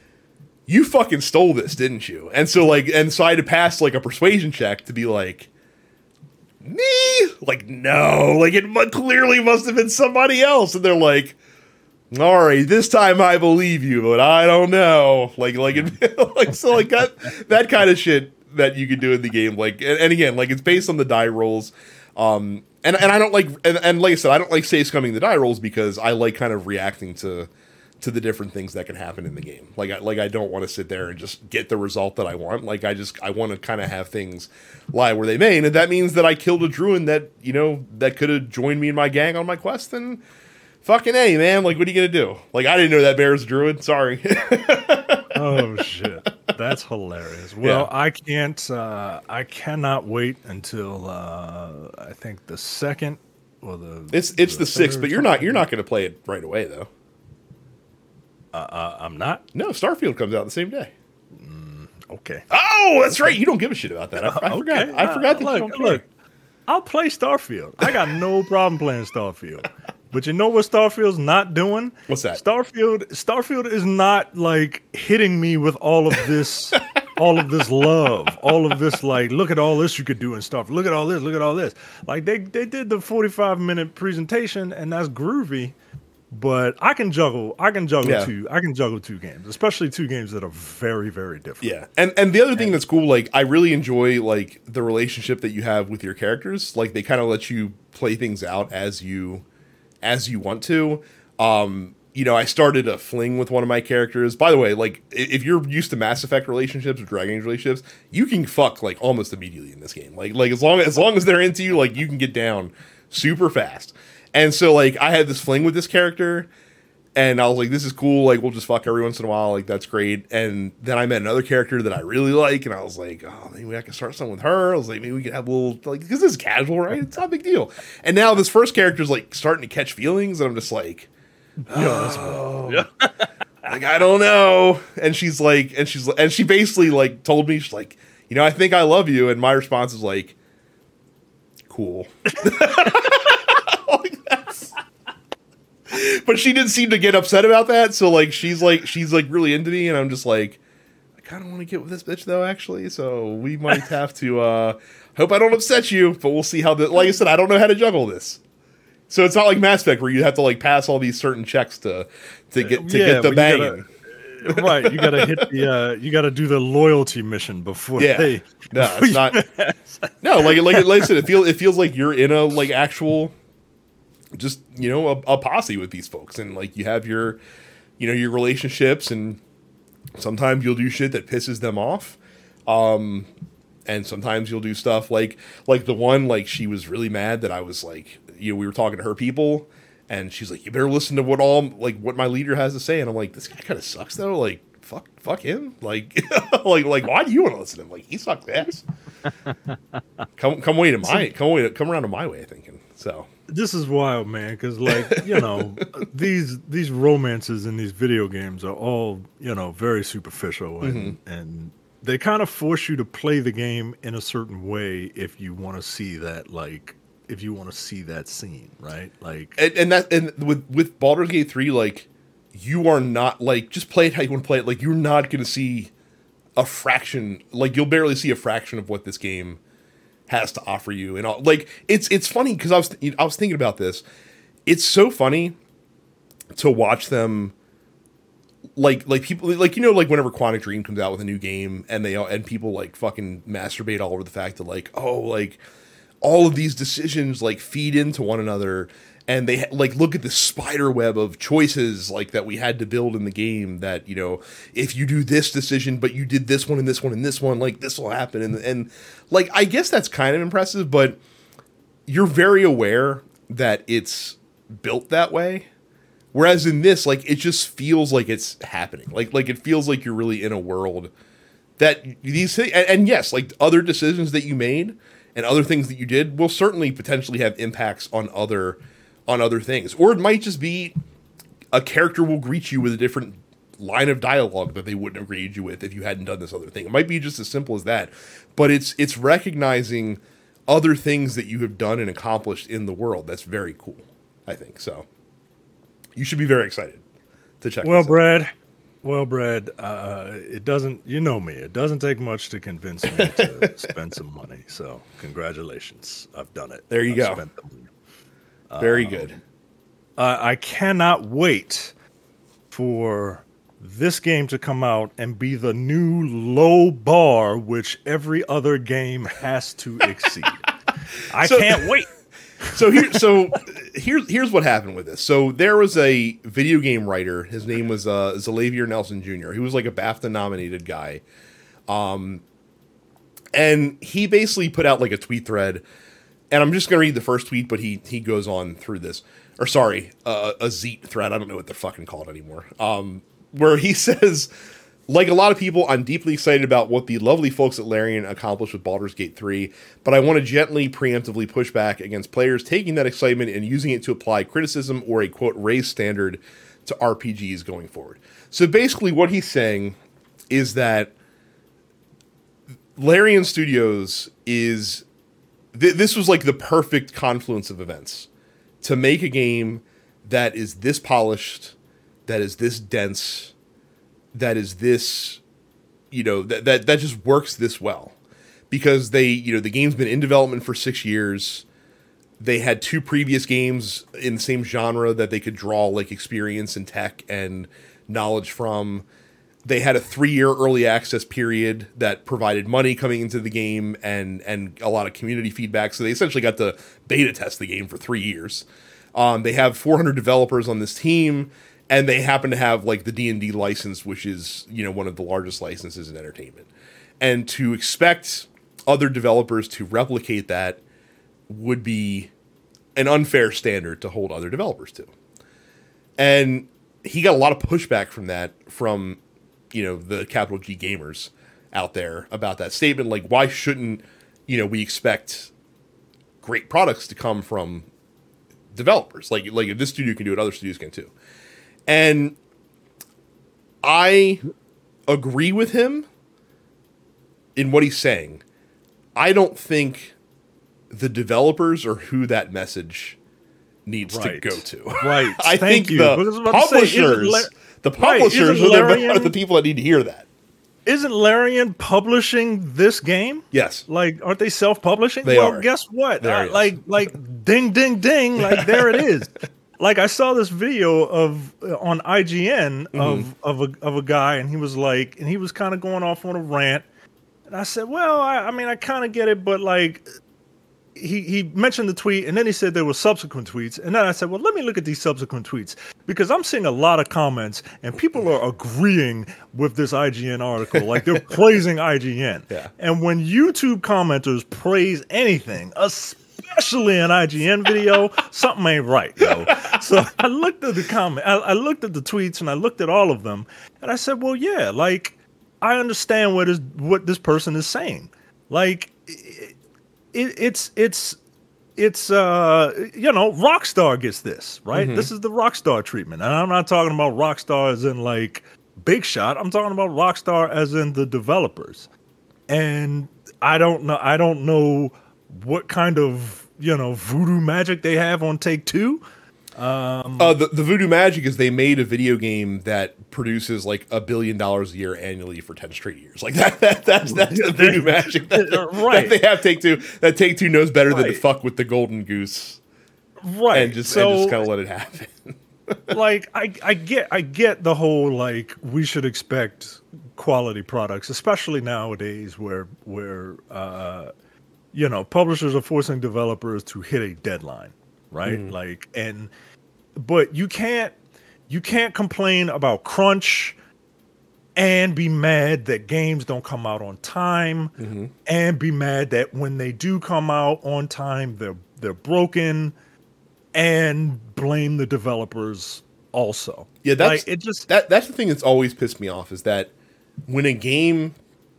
you fucking stole this, didn't you? And so like, and so I had to pass like a persuasion check to be like, me? Like, no, like it mu- clearly must have been somebody else. And they're like, all right, this time I believe you, but I don't know. Like, like, it, like, so like that, that kind of shit, that you can do in the game. Like, and, and again, like it's based on the die rolls. Um, and and I don't like, and, and like I said, I don't like save scumming the die rolls because I like kind of reacting to to the different things that can happen in the game. Like, I, like I don't want to sit there and just get the result that I want. Like, I just I want to kind of have things lie where they may, and if that means that I killed a druid that you know that could have joined me in my gang on my quest, then fucking A, man. Like, what are you gonna do? Like, I didn't know that bear's a druid. Sorry. Oh shit, that's hilarious. Well, Yeah. I can't. Uh, I cannot wait until uh, I think the second or the. It's it's the sixth, third but you're something. not you're not gonna play it right away though. Uh, uh, I'm not. No, Starfield comes out the same day. Okay. Oh, that's right. You don't give a shit about that. I, I forgot. I forgot that look, you don't care. look, I'll play Starfield. I got no problem playing Starfield. But you know what Starfield's not doing? What's that? Starfield Starfield is not like hitting me with all of this all of this love, all of this like look at all this you could do in Starfield. Look at all this, look at all this. Like they they did the forty-five minute presentation and that's groovy. But I can juggle. I can juggle Yeah. two. I can juggle two games, especially two games that are very, very different. Yeah, and and the other thing that's cool, like I really enjoy like the relationship that you have with your characters. Like they kind of let you play things out as you as you want to. Um, you know, I started a fling with one of my characters. By the way, like i- if you're used to Mass Effect relationships or Dragon Age relationships, you can fuck like almost immediately in this game. Like like as long as long as they're into you, like you can get down super fast. And so like I had this fling with this character. And I was like, this is cool. Like, we'll just fuck every once in a while. Like, that's great. And then I met another character that I really like. And I was like, oh, maybe I can start something with her. I was like, maybe we could have a little, like, because this is casual, right? It's not a big deal. And now this first character is, like, starting to catch feelings. And I'm just like, oh, like, I don't know. And she's like, and she's, and she basically, like, told me, she's like, you know, I think I love you. And my response is like, cool. Like, that's. But she didn't seem to get upset about that, so like she's like she's like really into me, and I'm just like, I kind of want to get with this bitch though, actually. So we might have to. uh Hope I don't upset you, but we'll see how the. Like I said, I don't know how to juggle this, so it's not like Mass Effect where you have to like pass all these certain checks to to get to Yeah, get the but you banging. gotta- right, you gotta hit the. Uh, you gotta do the loyalty mission before Yeah, they. no, it's not. No, like like like I said, it feels it feels like you're in a like actual. Just you know a, a posse with these folks, and like you have your you know your relationships, and sometimes you'll do shit that pisses them off, um and sometimes you'll do stuff like like the one, like she was really mad that I was like, you know we were talking to her people, and she's like, you better listen to what all like what my leader has to say, and I'm like, this guy kind of sucks though, like fuck fuck him, like like like why do you want to listen to him, like he sucks ass. come come wait to my come wait come around to my way of thinking. So This is wild, man. Because like you know, these these romances in these video games are all you know very superficial, and and they kind of force you to play the game in a certain way if you want to see that like if you want to see that scene, right? Like and, and that and with with Baldur's Gate three, like you are not like just play it how you want to play it. Like you're not going to see a fraction. Like you'll barely see a fraction of what this game has to offer you. And all, like it's it's funny because I was I was thinking about this. It's so funny to watch them. Like like people like you know like whenever Quantic Dream comes out with a new game and they and people like fucking masturbate all over the fact that like oh like all of these decisions like feed into one another, and they like look at the spider web of choices like that we had to build in the game, that you know if you do this decision but you did this one and this one and this one, like this will happen, and and like I guess that's kind of impressive, but you're very aware that it's built that way. Whereas in this, like it just feels like it's happening. Like like it feels like you're really in a world that these things, and, and yes, like other decisions that you made and other things that you did will certainly potentially have impacts on other on other things. Or it might just be a character will greet you with a different line of dialogue that they wouldn't have greeted you with if you hadn't done this other thing. It might be just as simple as that. But it's it's recognizing other things that you have done and accomplished in the world. That's very cool, I think. So you should be very excited to check well, this out. Brad. Well, Brad, uh, it doesn't, you know me, it doesn't take much to convince me to spend some money. So, congratulations. I've done it. There you I've go. spent the money. Very good. Uh, I cannot wait for this game to come out and be the new low bar which every other game has to exceed. I So- can't wait. So here, so here's here's what happened with this. So there was a video game writer. His name was uh, Xavier Nelson Junior He was like a BAFTA nominated guy, um, and he basically put out like a tweet thread. And I'm just gonna read the first tweet, but he he goes on through this, or sorry, uh, a Zeet thread. I don't know what they're fucking called anymore. Um, where he says, like a lot of people, I'm deeply excited about what the lovely folks at Larian accomplished with Baldur's Gate three, but I want to gently, preemptively push back against players taking that excitement and using it to apply criticism or a, quote, raised standard to R P Gs going forward. So basically what he's saying is that Larian Studios is... Th- this was like the perfect confluence of events to make a game that is this polished, that is this dense, that is this, you know, that, that that just works this well. Because they, you know, the game's been in development for six years. They had two previous games in the same genre that they could draw like experience and tech and knowledge from. They had a three-year early access period that provided money coming into the game and and a lot of community feedback. So they essentially got to beta test the game for three years. Um, they have four hundred developers on this team. And they happen to have like the D and D license, which is, you know, one of the largest licenses in entertainment. And to expect other developers to replicate that would be an unfair standard to hold other developers to. And he got a lot of pushback from that from, you know, the capital G gamers out there about that statement. Like, why shouldn't, you know, we expect great products to come from developers? Like, like if this studio can do it, other studios can too. And I agree with him in what he's saying. I don't think the developers are who that message needs Right. to go to. Right. I Thank think you. the Because I was about to say, isn't publishers, La- the Right, publishers isn't are, the, Larian- are the people that need to hear that. Isn't Larian publishing this game? Yes. Like, aren't they self-publishing? They well, are. guess what? There Uh, it is. like, like, ding, ding, ding! Like, there it is. Like, I saw this video of uh, on I G N of of a of a guy, and he was like, and he was kind of going off on a rant, and I said, well, I, I mean, I kind of get it, but like, he he mentioned the tweet, and then he said there were subsequent tweets, and then I said, well, let me look at these subsequent tweets because I'm seeing a lot of comments, and people are agreeing with this I G N article, like they're praising I G N. Yeah. And when YouTube commenters praise anything, especially an I G N video, something ain't right, yo. So I looked at the comment, I, I looked at the tweets, and I looked at all of them, and I said, well, yeah, like I understand what is what this person is saying, like. It, It, it's it's it's uh you know Rockstar gets this right. This is the Rockstar treatment, and I'm not talking about Rockstar as in like Big Shot. I'm talking about Rockstar as in the developers. And I don't know. I don't know what kind of you know voodoo magic they have on Take Two. Um, Uh, the, the voodoo magic is they made a video game that produces like a billion dollars a year annually for ten straight years. Like that, that that's that's the voodoo magic that, Right. that they have Take Two. That Take Two knows better than to Right. fuck with the golden goose right. and just so, and just kind of let it happen. like I, I get I get the whole like we should expect quality products, especially nowadays where where uh, you know publishers are forcing developers to hit a deadline, right? Like and but you can't you can't complain about crunch and be mad that games don't come out on time and be mad that when they do come out on time they're they're broken and blame the developers also. Yeah, that's like, it just that that's the thing that's always pissed me off is that when a game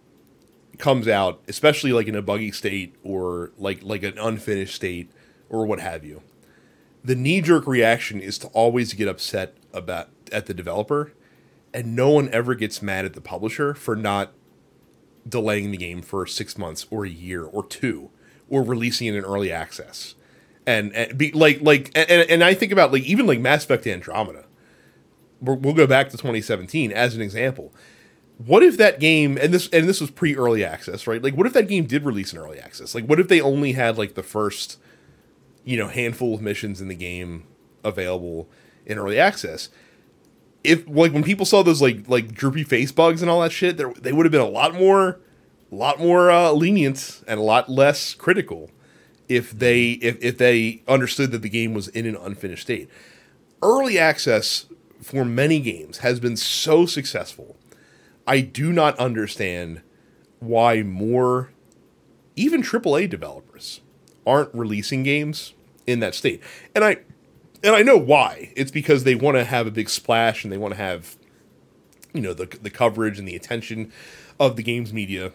comes out, especially like in a buggy state or like like an unfinished state or what have you, the knee-jerk reaction is to always get upset about at the developer, and no one ever gets mad at the publisher for not delaying the game for six months or a year or two or releasing it in early access. And, and be like like and, and I think about like even like Mass Effect Andromeda. We're, we'll go back to twenty seventeen as an example. What if that game and this and this was pre-early access, right? Like what if that game did release in early access? Like what if they only had like the first, you know, handful of missions in the game available in early access? if like when people saw those like like droopy face bugs and all that shit, they would have been a lot more, a lot more uh, lenient and a lot less critical if they if, if they understood that the game was in an unfinished state. Early access for many games has been so successful. I do not understand why more, even triple A developers, aren't releasing games in that state. And I and I know why. It's because they want to have a big splash and they want to have, you know, the the coverage and the attention of the games media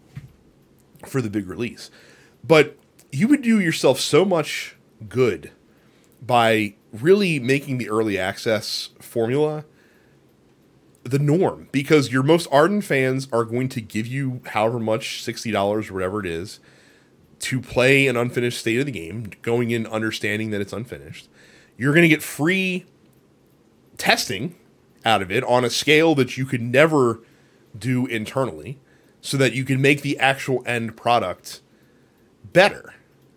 for the big release. But you would do yourself so much good by really making the early access formula the norm, because your most ardent fans are going to give you however much, sixty dollars or whatever it is, to play an unfinished state of the game, going in understanding that it's unfinished. You're going to get free testing out of it on a scale that you could never do internally, so that you can make the actual end product better.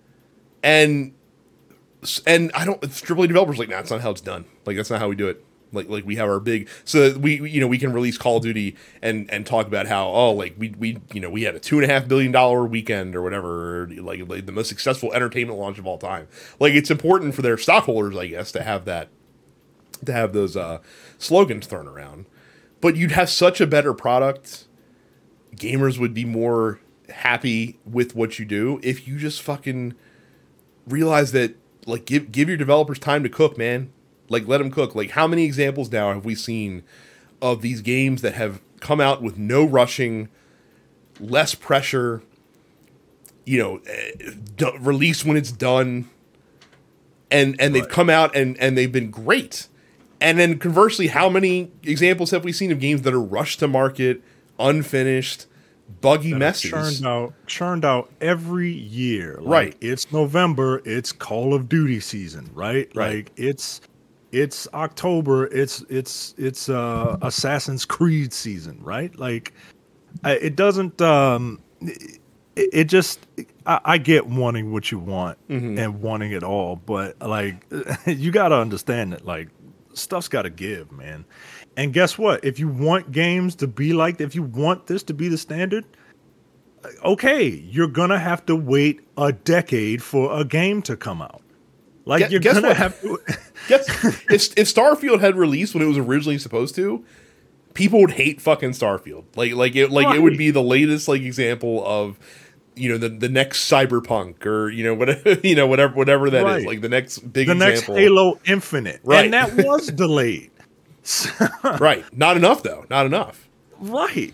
And and I don't, triple A developers like, nah, that's not how it's done. Like, that's not how we do it. Like, like we have our big, so that we, you know, we can release Call of Duty and, and talk about how, oh, like we, we, you know, we had a two and a half billion dollar weekend or whatever, or like, like the most successful entertainment launch of all time. Like, it's important for their stockholders, I guess, to have that, to have those uh, slogans thrown around. But you'd have such a better product. Gamers would be more happy with what you do if you just fucking realize that, like, give give your developers time to cook, man. Like, let them cook. Like, how many examples now have we seen of these games that have come out with no rushing, less pressure, you know, d- release when it's done, and and they've Right. come out and, and they've been great. And then conversely, how many examples have we seen of games that are rushed to market, unfinished, buggy messes? Churned out, churned out every year. Like, Right. It's November. It's Call of Duty season, right? Right. Like it's it's October. It's it's it's uh, Assassin's Creed season, right? Like I, it doesn't. Um, it, it just. I, I get wanting what you want Mm-hmm. and wanting it all, but like you got to understand that like stuff's got to give, man. And guess what? If you want games to be like, if you want this to be the standard, okay, you're gonna have to wait a decade for a game to come out. Like Gu- you're guess gonna what? have to. Guess if if Starfield had released when it was originally supposed to, people would hate fucking Starfield. Like like it like it would be the latest like example of, you know, the the next Cyberpunk, or you know whatever you know whatever whatever that is, Right. like the next big the next example. Halo Infinite, Right. and that was delayed. Right, not enough though, not enough. Right.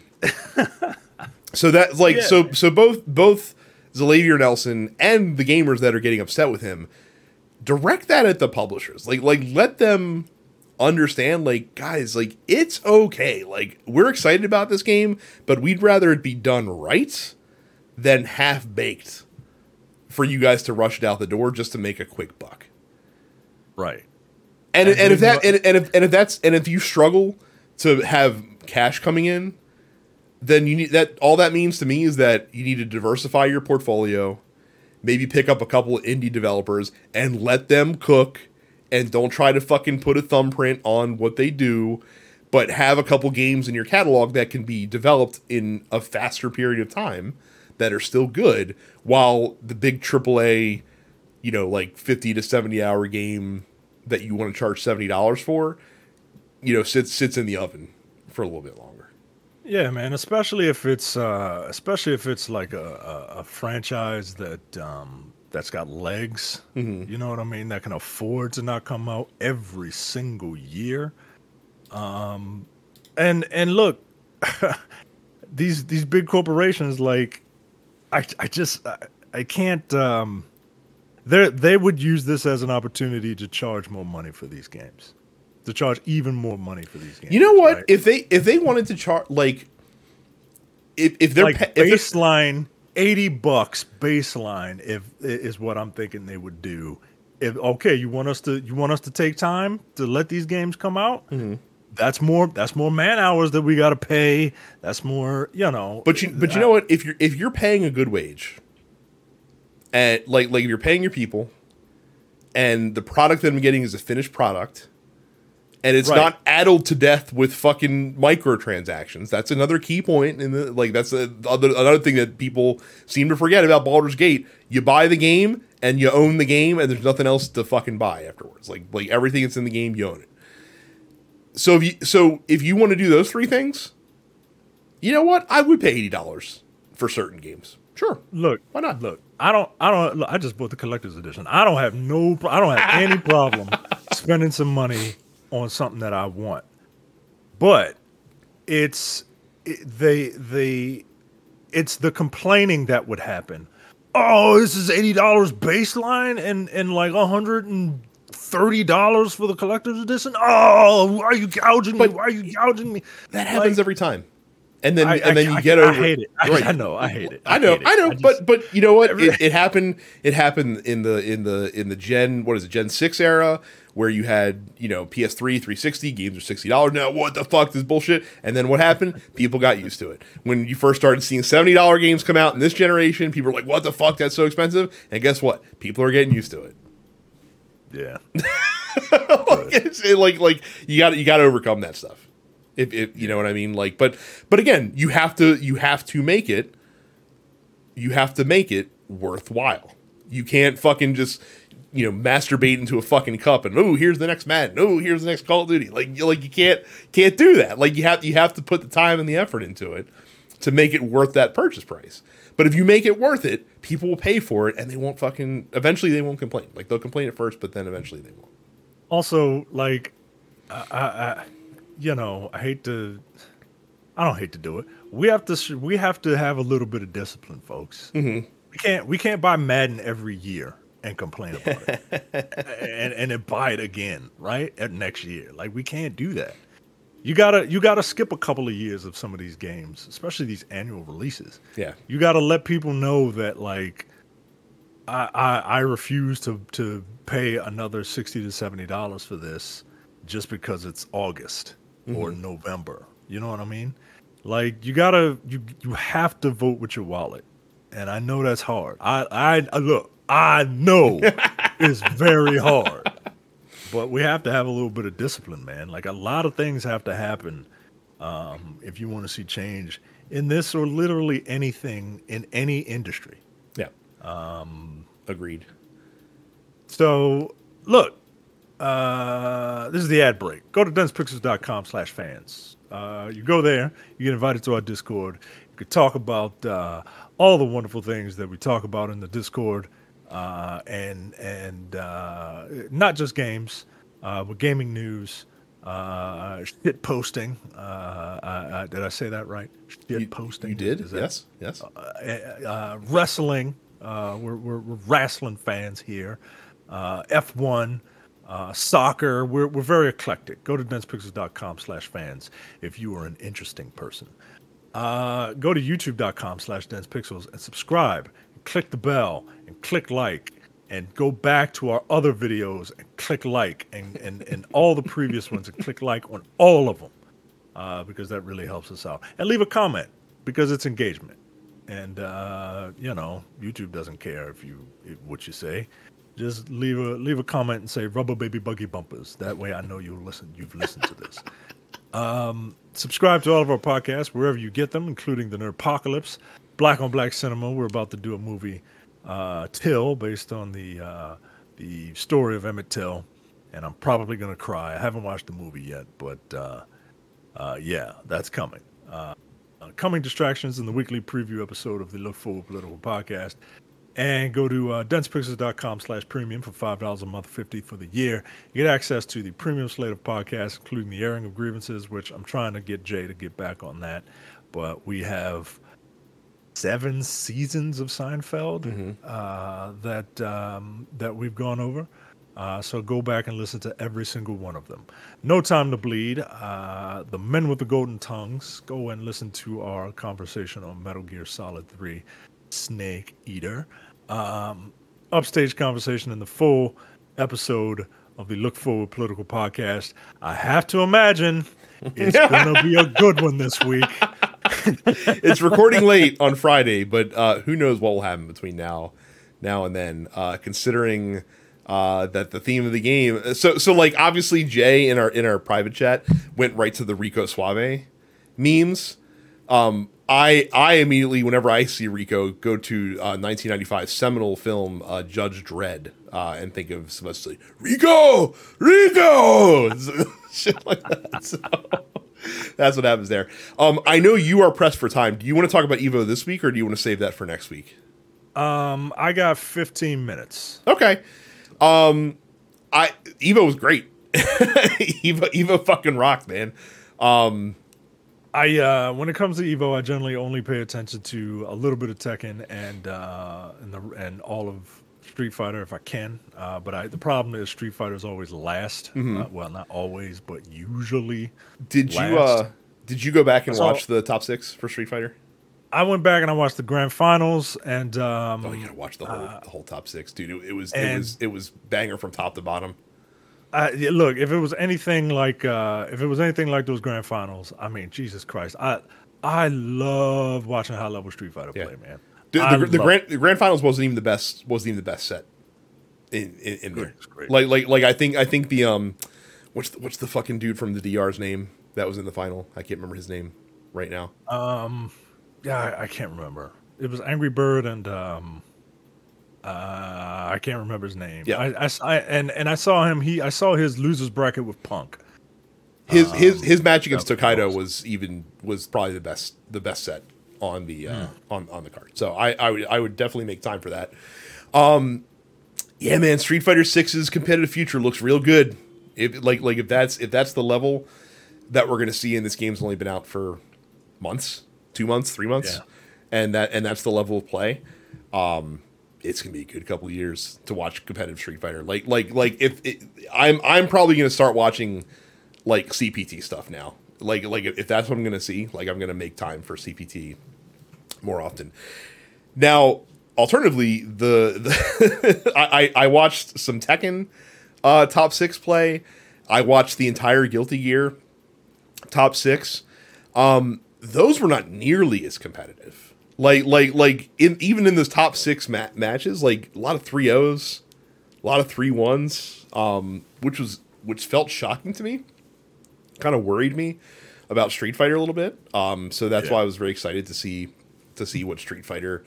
So that like Yeah. so so both both Xavier Nelson and the gamers that are getting upset with him, direct that at the publishers. Like like let them understand, like, guys, like, it's okay. Like, we're excited about this game, but we'd rather it be done right than half baked for you guys to rush it out the door just to make a quick buck. Right. And And and if then that and, and if and if that's and if you struggle to have cash coming in, then you need that. All that means to me is that you need to diversify your portfolio, maybe pick up a couple of indie developers and let them cook, and don't try to fucking put a thumbprint on what they do, but have a couple games in your catalog that can be developed in a faster period of time that are still good, while the big triple A, you know, like fifty to seventy hour game that you want to charge seventy dollars for, you know, sits sits in the oven for a little bit longer. Yeah, man. Especially if it's, uh, especially if it's like a, a, a franchise that um, that's got legs. Mm-hmm. You know what I mean? That can afford to not come out every single year. Um, and and look, these these big corporations, like, I I just I, I can't. Um, they they would use this as an opportunity to charge more money for these games, to charge even more money for these games. You know what? right? If they if they wanted to charge, like, if if they're like pa- if they're- baseline eighty bucks baseline if is what I'm thinking they would do. If okay, you want us to you want us to take time to let these games come out? Mm-hmm. That's more that's more man hours that we got to pay. That's more, you know. But you but you know what? If you're if you're paying a good wage, and like like if you're paying your people, and the product that I'm getting is a finished product, and it's Right. not addled to death with fucking microtransactions. That's another key point. In the like, that's a, other, another thing that people seem to forget about Baldur's Gate. You buy the game and you own the game, and there's nothing else to fucking buy afterwards. Like, like everything that's in the game, you own it. So if you so if you want to do those three things, you know what? I would pay eighty dollars for certain games. Sure. Look, Why not? Look, I don't, I don't, look, I just bought the collector's edition. I don't have no, pro- I don't have any problem spending some money on something that I want. But it's it, they, they, it's the complaining that would happen. Oh, this is eighty dollars baseline and, and like one hundred thirty dollars for the collector's edition. Oh, why are you gouging But me? Why are you gouging me? That happens Like, every time. And then I, and then I, you I, get I over hate it. I, Right. I know. I hate it. I know, hate it. I know, just- but but you know what? Every- It, it happened. It happened in the in the in the Gen what is it Gen six era where you had you know P S three, three sixty games are sixty dollars now. What the fuck this bullshit? And then what happened? People got used to it. When you first started seeing seventy dollar games come out in this generation, people were like, "What the fuck? That's so expensive." And guess what? People are getting used to it. yeah. like, it's, it, like like you got you got to overcome that stuff. If, if you know what I mean, like, but but again, you have to you have to make it. You have to make it worthwhile. You can't fucking just you know masturbate into a fucking cup and oh here's the next Madden, oh here's the next Call of Duty. Like you like you can't can't do that. Like you have you have to put the time and the effort into it to make it worth that purchase price. But if you make it worth it, people will pay for it and they won't fucking. Eventually, they won't complain. Like they'll complain at first, but then eventually they won't. Also, like, I, I, I, you know, I hate to, I don't hate to do it. We have to, sh- we have to have a little bit of discipline, folks. Mm-hmm. We can't, we can't buy Madden every year and complain about it, and and then buy it again, right, at next year. Like we can't do that. You gotta, you gotta skip a couple of years of some of these games, especially these annual releases. Yeah. You gotta let people know that, like, I, I, I refuse to, to pay another sixty to seventy dollars for this just because it's August or November. You know what I mean? Like you gotta you you have to vote with your wallet, and I know that's hard. I I I- look, I know it's very hard, but we have to have a little bit of discipline, man. Like a lot of things have to happen um, if you want to see change in this or literally anything in any industry. Yeah. Um. Agreed. So, look, uh, this is the ad break. Go to densepixels.com slash fans. Uh, you go there, you get invited to our Discord. You could talk about uh, all the wonderful things that we talk about in the Discord, uh, and and uh, not just games, uh, but gaming news, uh, shit posting. Uh, I, I, did I say that right? Shit You, posting. you did? Is that- Yes. Yes. uh, uh, wrestling. Uh, we're, we're, we're wrestling fans here. Uh, F one, uh, soccer. We're, we're very eclectic. Go to densepixels.com slash fans if you are an interesting person. Uh, go to youtube.com slash densepixels and subscribe. And click the bell and click like. And go back to our other videos and click like. And, and, and all the previous ones and click like on all of them. Uh, because that really helps us out. And leave a comment because it's engagement. And uh, you know, YouTube doesn't care if you if, what you say. Just leave a leave a comment and say "Rubber Baby Buggy Bumpers." That way, I know you listen. You've listened to this. Um, subscribe to all of our podcasts wherever you get them, including the Nerdpocalypse, Black on Black Cinema. We're about to do a movie, uh, Till, based on the uh, the story of Emmett Till, and I'm probably gonna cry. I haven't watched the movie yet, but uh, uh, yeah, that's coming. Uh, Uh, coming distractions in the weekly preview episode of the Look Forward Political Podcast. And go to uh, densepixels.com slash premium for five dollars a month, fifty dollars for the year. You get access to the premium slate of podcasts, including the airing of grievances, which I'm trying to get Jay to get back on that. But we have seven seasons of Seinfeld mm-hmm. uh, that um, that we've gone over. Uh, so go back and listen to every single one of them. No Time to Bleed, uh, The Men with the Golden Tongues. Go and listen to our conversation on Metal Gear Solid three, Snake Eater. Um, upstage conversation in the full episode of the Look Forward Political Podcast. I have to imagine it's going to be a good one this week. It's recording late on Friday, but uh, who knows what will happen between now now and then, uh, considering... Uh, that the theme of the game. So so like obviously Jay in our in our private chat went right to the Rico Suave memes. Um, I I immediately whenever I see Rico go to uh, nineteen ninety-five seminal film uh, Judge Dredd uh, and think of Sylvester like, Rico Rico shit like that. So that's what happens there. Um, I know you are pressed for time. Do you want to talk about Evo this week or do you want to save that for next week? Um, I got fifteen minutes. Okay. Um, I Evo was great. Evo Evo fucking rocked, man. Um, I uh, when it comes to Evo, I generally only pay attention to a little bit of Tekken and uh, and the and all of Street Fighter if I can. Uh, but I, the problem is Street Fighter is always last. Mm-hmm. Uh, well, not always, but usually. Did last. you uh, did you go back and So, watch the top six for Street Fighter? I went back and I watched the grand finals, and um, Oh, you gotta watch the whole uh, the whole top six, dude. It, it was it and- was it was banger from top to bottom. I, yeah, look, if it was anything like uh, if it was anything like those grand finals, I mean, Jesus Christ, I I love watching high level Street Fighter Yeah. play, man. The, I the, the love- grand the grand finals wasn't even the best wasn't even the best set in in, in there. It's great. Like like like I think I think the um what's the, what's the fucking dude from the D R's name that was in the final? I can't remember his name right now. Um, yeah, I, I can't remember. It was Angry Bird and um, uh, I can't remember his name. Yeah. I, I s- I- and and I saw him. He I saw his losers bracket with Punk. His his his match against that was Tokaido awesome. was even was probably the best the best set on the uh, on on the card. So I I would I would definitely make time for that. Um, yeah, man, Street Fighter Six's competitive future looks real good. If like like if that's if that's the level that we're gonna see, and this game's only been out for months, two months, three months, Yeah. and that and that's the level of play. Um, it's gonna be a good couple of years to watch competitive Street Fighter. Like like like if it, I'm I'm probably gonna start watching like C P T stuff now. Like like if that's what I'm gonna see, like I'm gonna make time for C P T more often. Now, alternatively, the, the I, I I watched some Tekken uh, top six play. I watched the entire Guilty Gear top six. Um, those were not nearly as competitive. Like like like in even in those top six ma- matches, like a lot of three O's, a lot of three ones, um, which was which felt shocking to me. Kind of worried me about Street Fighter a little bit. Um, so that's Yeah. why I was very excited to see to see what Street Fighter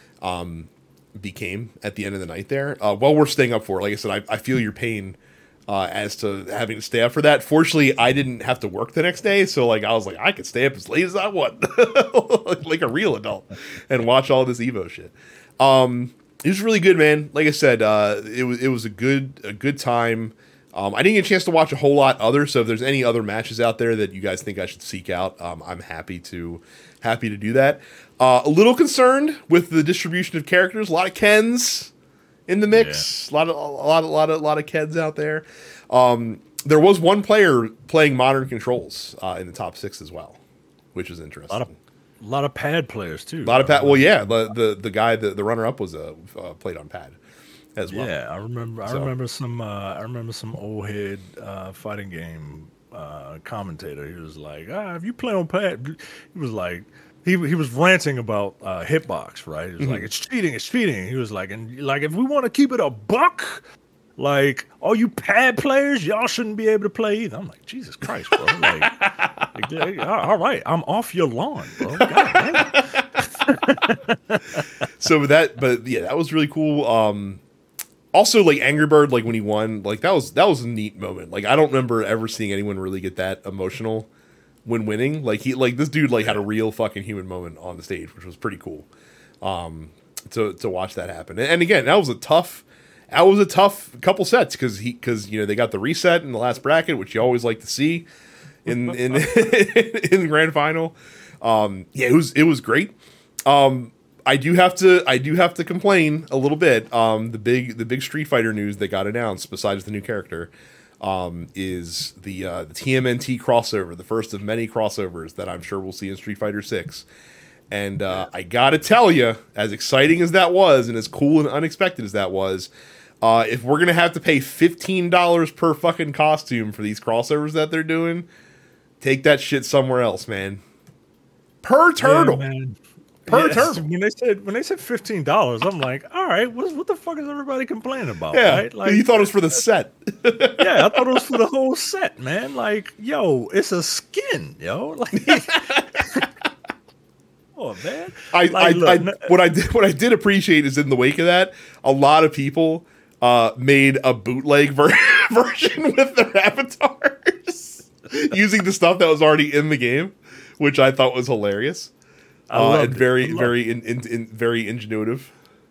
um, became at the end of the night there. Uh, while we're staying up for it, like I said, I, I feel your pain uh, as to having to stay up for that. Fortunately, I didn't have to work the next day, so like I was like I could stay up as late as I want, like a real adult, and watch all this Evo shit. Um, it was really good, man. Like I said, uh, it was it was a good a good time. Um, I didn't get a chance to watch a whole lot other, so if there's any other matches out there that you guys think I should seek out, um, I'm happy to happy to do that. Uh, a little concerned with the distribution of characters. A lot of Kens in the mix. A lot of a lot of a lot of a lot of Kens out there. Um, there was one player playing modern controls uh, in the top six as well, which is interesting. A lot of a lot of pad players too. A lot of pad. Well, yeah, the the the guy the, the runner up was uh, uh, played on pad as well. Yeah, I remember. I So- remember some. Uh, I remember some old head uh, fighting game uh, commentator. He was like, "Ah, if you play on pad," he was like, he he was ranting about uh, hitbox. Right? He was like, "It's cheating. It's cheating." He was like, "And like, if we want to keep it a buck, like all you pad players, y'all shouldn't be able to play either." I'm like, Jesus Christ, bro! Like, like, yeah, all right, I'm off your lawn, bro. God damn. So that, but yeah, that was really cool. Um, also, like Angry Bird, like when he won, like that was that was a neat moment. Like I don't remember ever seeing anyone really get that emotional when winning. Like he, like this dude, like had a real fucking human moment on the stage, which was pretty cool. Um, to to watch that happen, and, and again, that was a tough, that was a tough couple sets because he, because you know they got the reset in the last bracket, which you always like to see in in in the grand final. Um, yeah, it was it was great. Um, I do have to I do have to complain a little bit. Um, the big the big Street Fighter news that got announced, besides the new character, um, is the uh, the T M N T crossover, the first of many crossovers that I'm sure we'll see in Street Fighter six. And uh, I gotta tell you, as exciting as that was, and as cool and unexpected as that was, uh, if we're gonna have to pay fifteen dollars per fucking costume for these crossovers that they're doing, take that shit somewhere else, man. Per turtle. Yeah, man. per yes, turtle. when they said when they said fifteen dollars, I'm like, all right, what what the fuck is everybody complaining about? Yeah, right? Like you thought it was for the set. yeah, I thought it was for the whole set, man. Like, yo, it's a skin, yo. Like, oh man. I, Like, I, look, I, n- what I did, what I did appreciate is in the wake of that, a lot of people uh, made a bootleg ver- version with their avatars using the stuff that was already in the game, which I thought was hilarious I uh, loved and it. very, I loved very, in, in, in, very ingenuitive.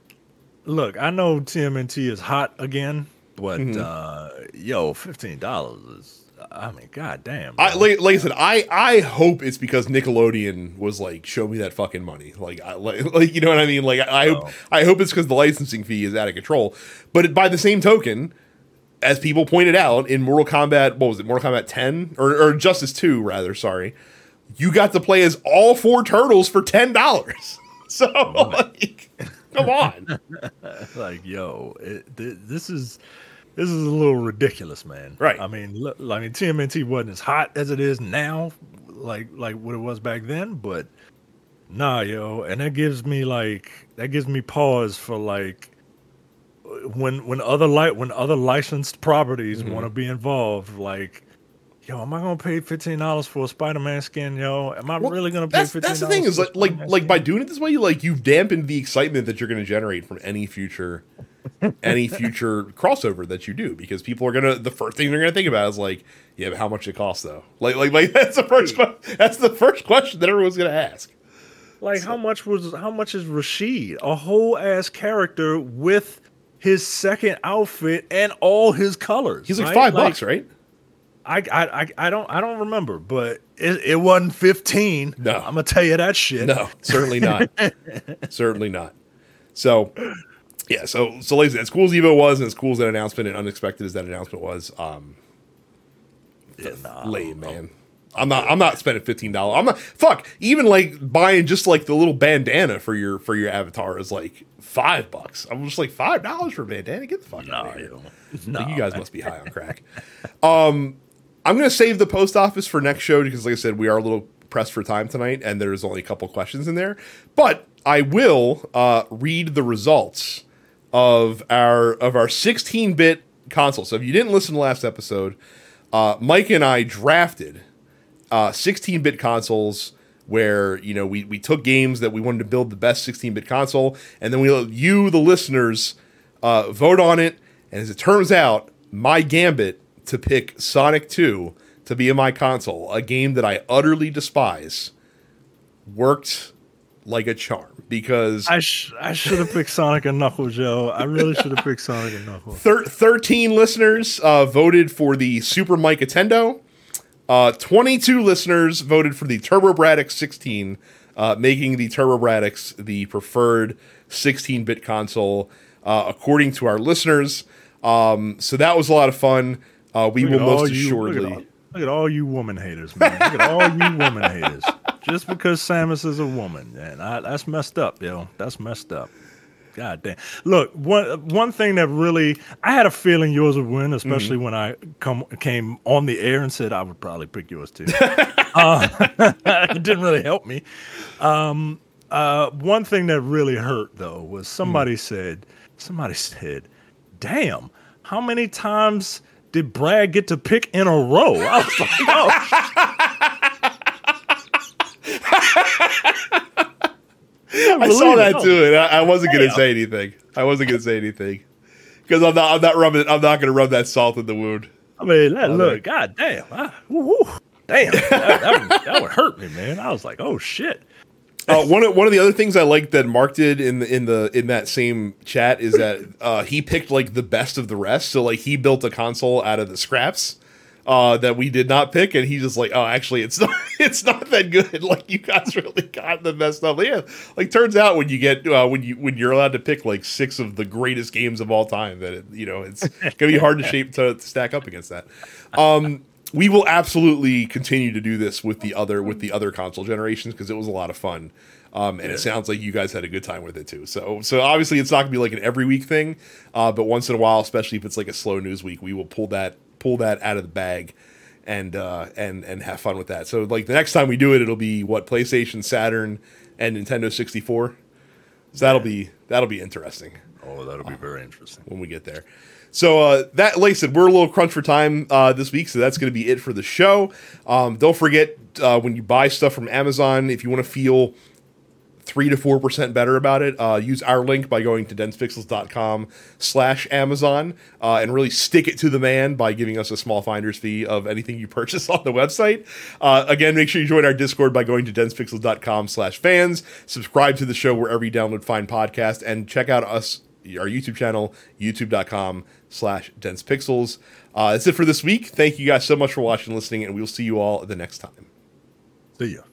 Look, I know T M N T is hot again, but Mm-hmm. uh, yo, fifteen dollars is. I mean, goddamn. I, like, like I said, I, I hope it's because Nickelodeon was like, show me that fucking money. Like, I, like, like you know what I mean? Like, I, I hope, Oh. I hope it's because the licensing fee is out of control. But by the same token, as people pointed out in Mortal Kombat, what was it, Mortal Kombat ten or, or Justice two, rather? Sorry, you got to play as all four turtles for ten dollars. So, like, come on. like, yo, it, th- this is this is a little ridiculous, man. Right. I mean, look, I mean, T M N T wasn't as hot as it is now, like like what it was back then, but nah, yo, and that gives me like that gives me pause for like when when other li- when other licensed properties Mm-hmm. want to be involved, like. Yo, am I gonna pay fifteen dollars for a Spider-Man skin, yo? Am I Well, really gonna pay that's, fifteen that's dollars? the thing is for like a like Spider-Man like skin? by doing it this way, like you've dampened the excitement that you're going to generate from any future any future crossover that you do, because people are gonna the first thing they're gonna think about is like, yeah, but how much it costs though? Like like like that's the first que- that's the first question that everyone's gonna ask. Like how much was how much is Rashid? A whole ass character with his second outfit and all his colors. He's like right? five bucks, right? I, I I I don't I don't remember, but it, it wasn't fifteen. No. I'm gonna tell you that shit. No, certainly not. Certainly not. So, yeah. So, so like I said, as cool as Evo was, and as cool as that announcement and unexpected as that announcement was, um, Yeah, nah, lame, man. I'm not. I'm not spending fifteen dollars. I'm not. Fuck. Even like buying just like the little bandana for your for your avatar is like five bucks. I'm just like five dollars for a bandana. Get the fuck nah, out of here. yo. Like, Nah, you guys must be high on crack. Um, I'm going to save the post office for next show because, like I said, we are a little pressed for time tonight, and there's only a couple questions in there. But I will uh, read the results of our of our sixteen-bit console. So if you didn't listen to last episode, uh, Mike and I drafted uh, sixteen-bit consoles where, you know, we we took games that we wanted to build the best sixteen-bit console, and then we let you, the listeners, uh, vote on it. And as it turns out, my gambit to pick Sonic two to be in my console, a game that I utterly despise, worked like a charm because I sh- I should have picked Sonic and Knuckles, yo. I really should have picked Sonic and Knuckles. thir- thirteen listeners uh, voted for the Super Mike Nintendo. Uh, twenty-two listeners voted for the Turbo Bradix sixteen, uh, making the Turbo Bradix the preferred sixteen-bit console, uh, according to our listeners. Um, so that was a lot of fun. Uh, we Look will at all most you- assuredly. Look at, all, look at all you woman haters, man. Look at all you woman haters. Just because Samus is a woman, man. I, that's messed up, yo. That's messed up. God damn. Look, one one thing that really I had a feeling yours would win, especially Mm-hmm. when I come came on the air and said I would probably pick yours too. uh, it didn't really help me. Um, uh, one thing that really hurt though was somebody Mm. said somebody said, "Damn, how many times did Brad get to pick in a row?" I was like, "Oh." I saw that it. too, and I, I wasn't going to Damn. say anything. I wasn't going to say anything because I'm not. I'm not rubbing. I'm not going to rub that salt in the wound. I mean, that, Oh, look, man. god damn, I, woo, woo, damn, that, that, would, that would hurt me, man. I was like, oh shit. Uh, one of one of the other things I liked that Mark did in the in the in that same chat is that uh, he picked like the best of the rest. So like he built a console out of the scraps uh, that we did not pick, and he's just like, oh, actually, it's not it's not that good. Like you guys really got the best stuff. Yeah, like turns out when you get uh, when you when you're allowed to pick like six of the greatest games of all time, that it, you know it's gonna be hard to shape to, to stack up against that. Um, we will absolutely continue to do this with the other with the other console generations because it was a lot of fun, um, and it sounds like you guys had a good time with it too. So, so obviously it's not gonna be like an every week thing, uh, but once in a while, especially if it's like a slow news week, we will pull that pull that out of the bag, and uh, and and have fun with that. So, like the next time we do it, it'll be what PlayStation, Saturn, and Nintendo sixty-four. So that'll be that'll be interesting. Oh, that'll be very interesting when we get there. So uh, that, like I said, we're a little crunch for time uh, this week, so that's going to be it for the show. Um, don't forget, uh, when you buy stuff from Amazon, if you want to feel three to four percent better about it, uh, use our link by going to densepixels.com slash Amazon uh, and really stick it to the man by giving us a small finder's fee of anything you purchase on the website. Uh, again, make sure you join our Discord by going to densepixels.com slash fans. Subscribe to the show wherever you download fine podcast, and check out us, our YouTube channel, youtube.com slash densepixels. Uh, that's it for this week. Thank you guys so much for watching and listening, and we'll see you all the next time. See ya.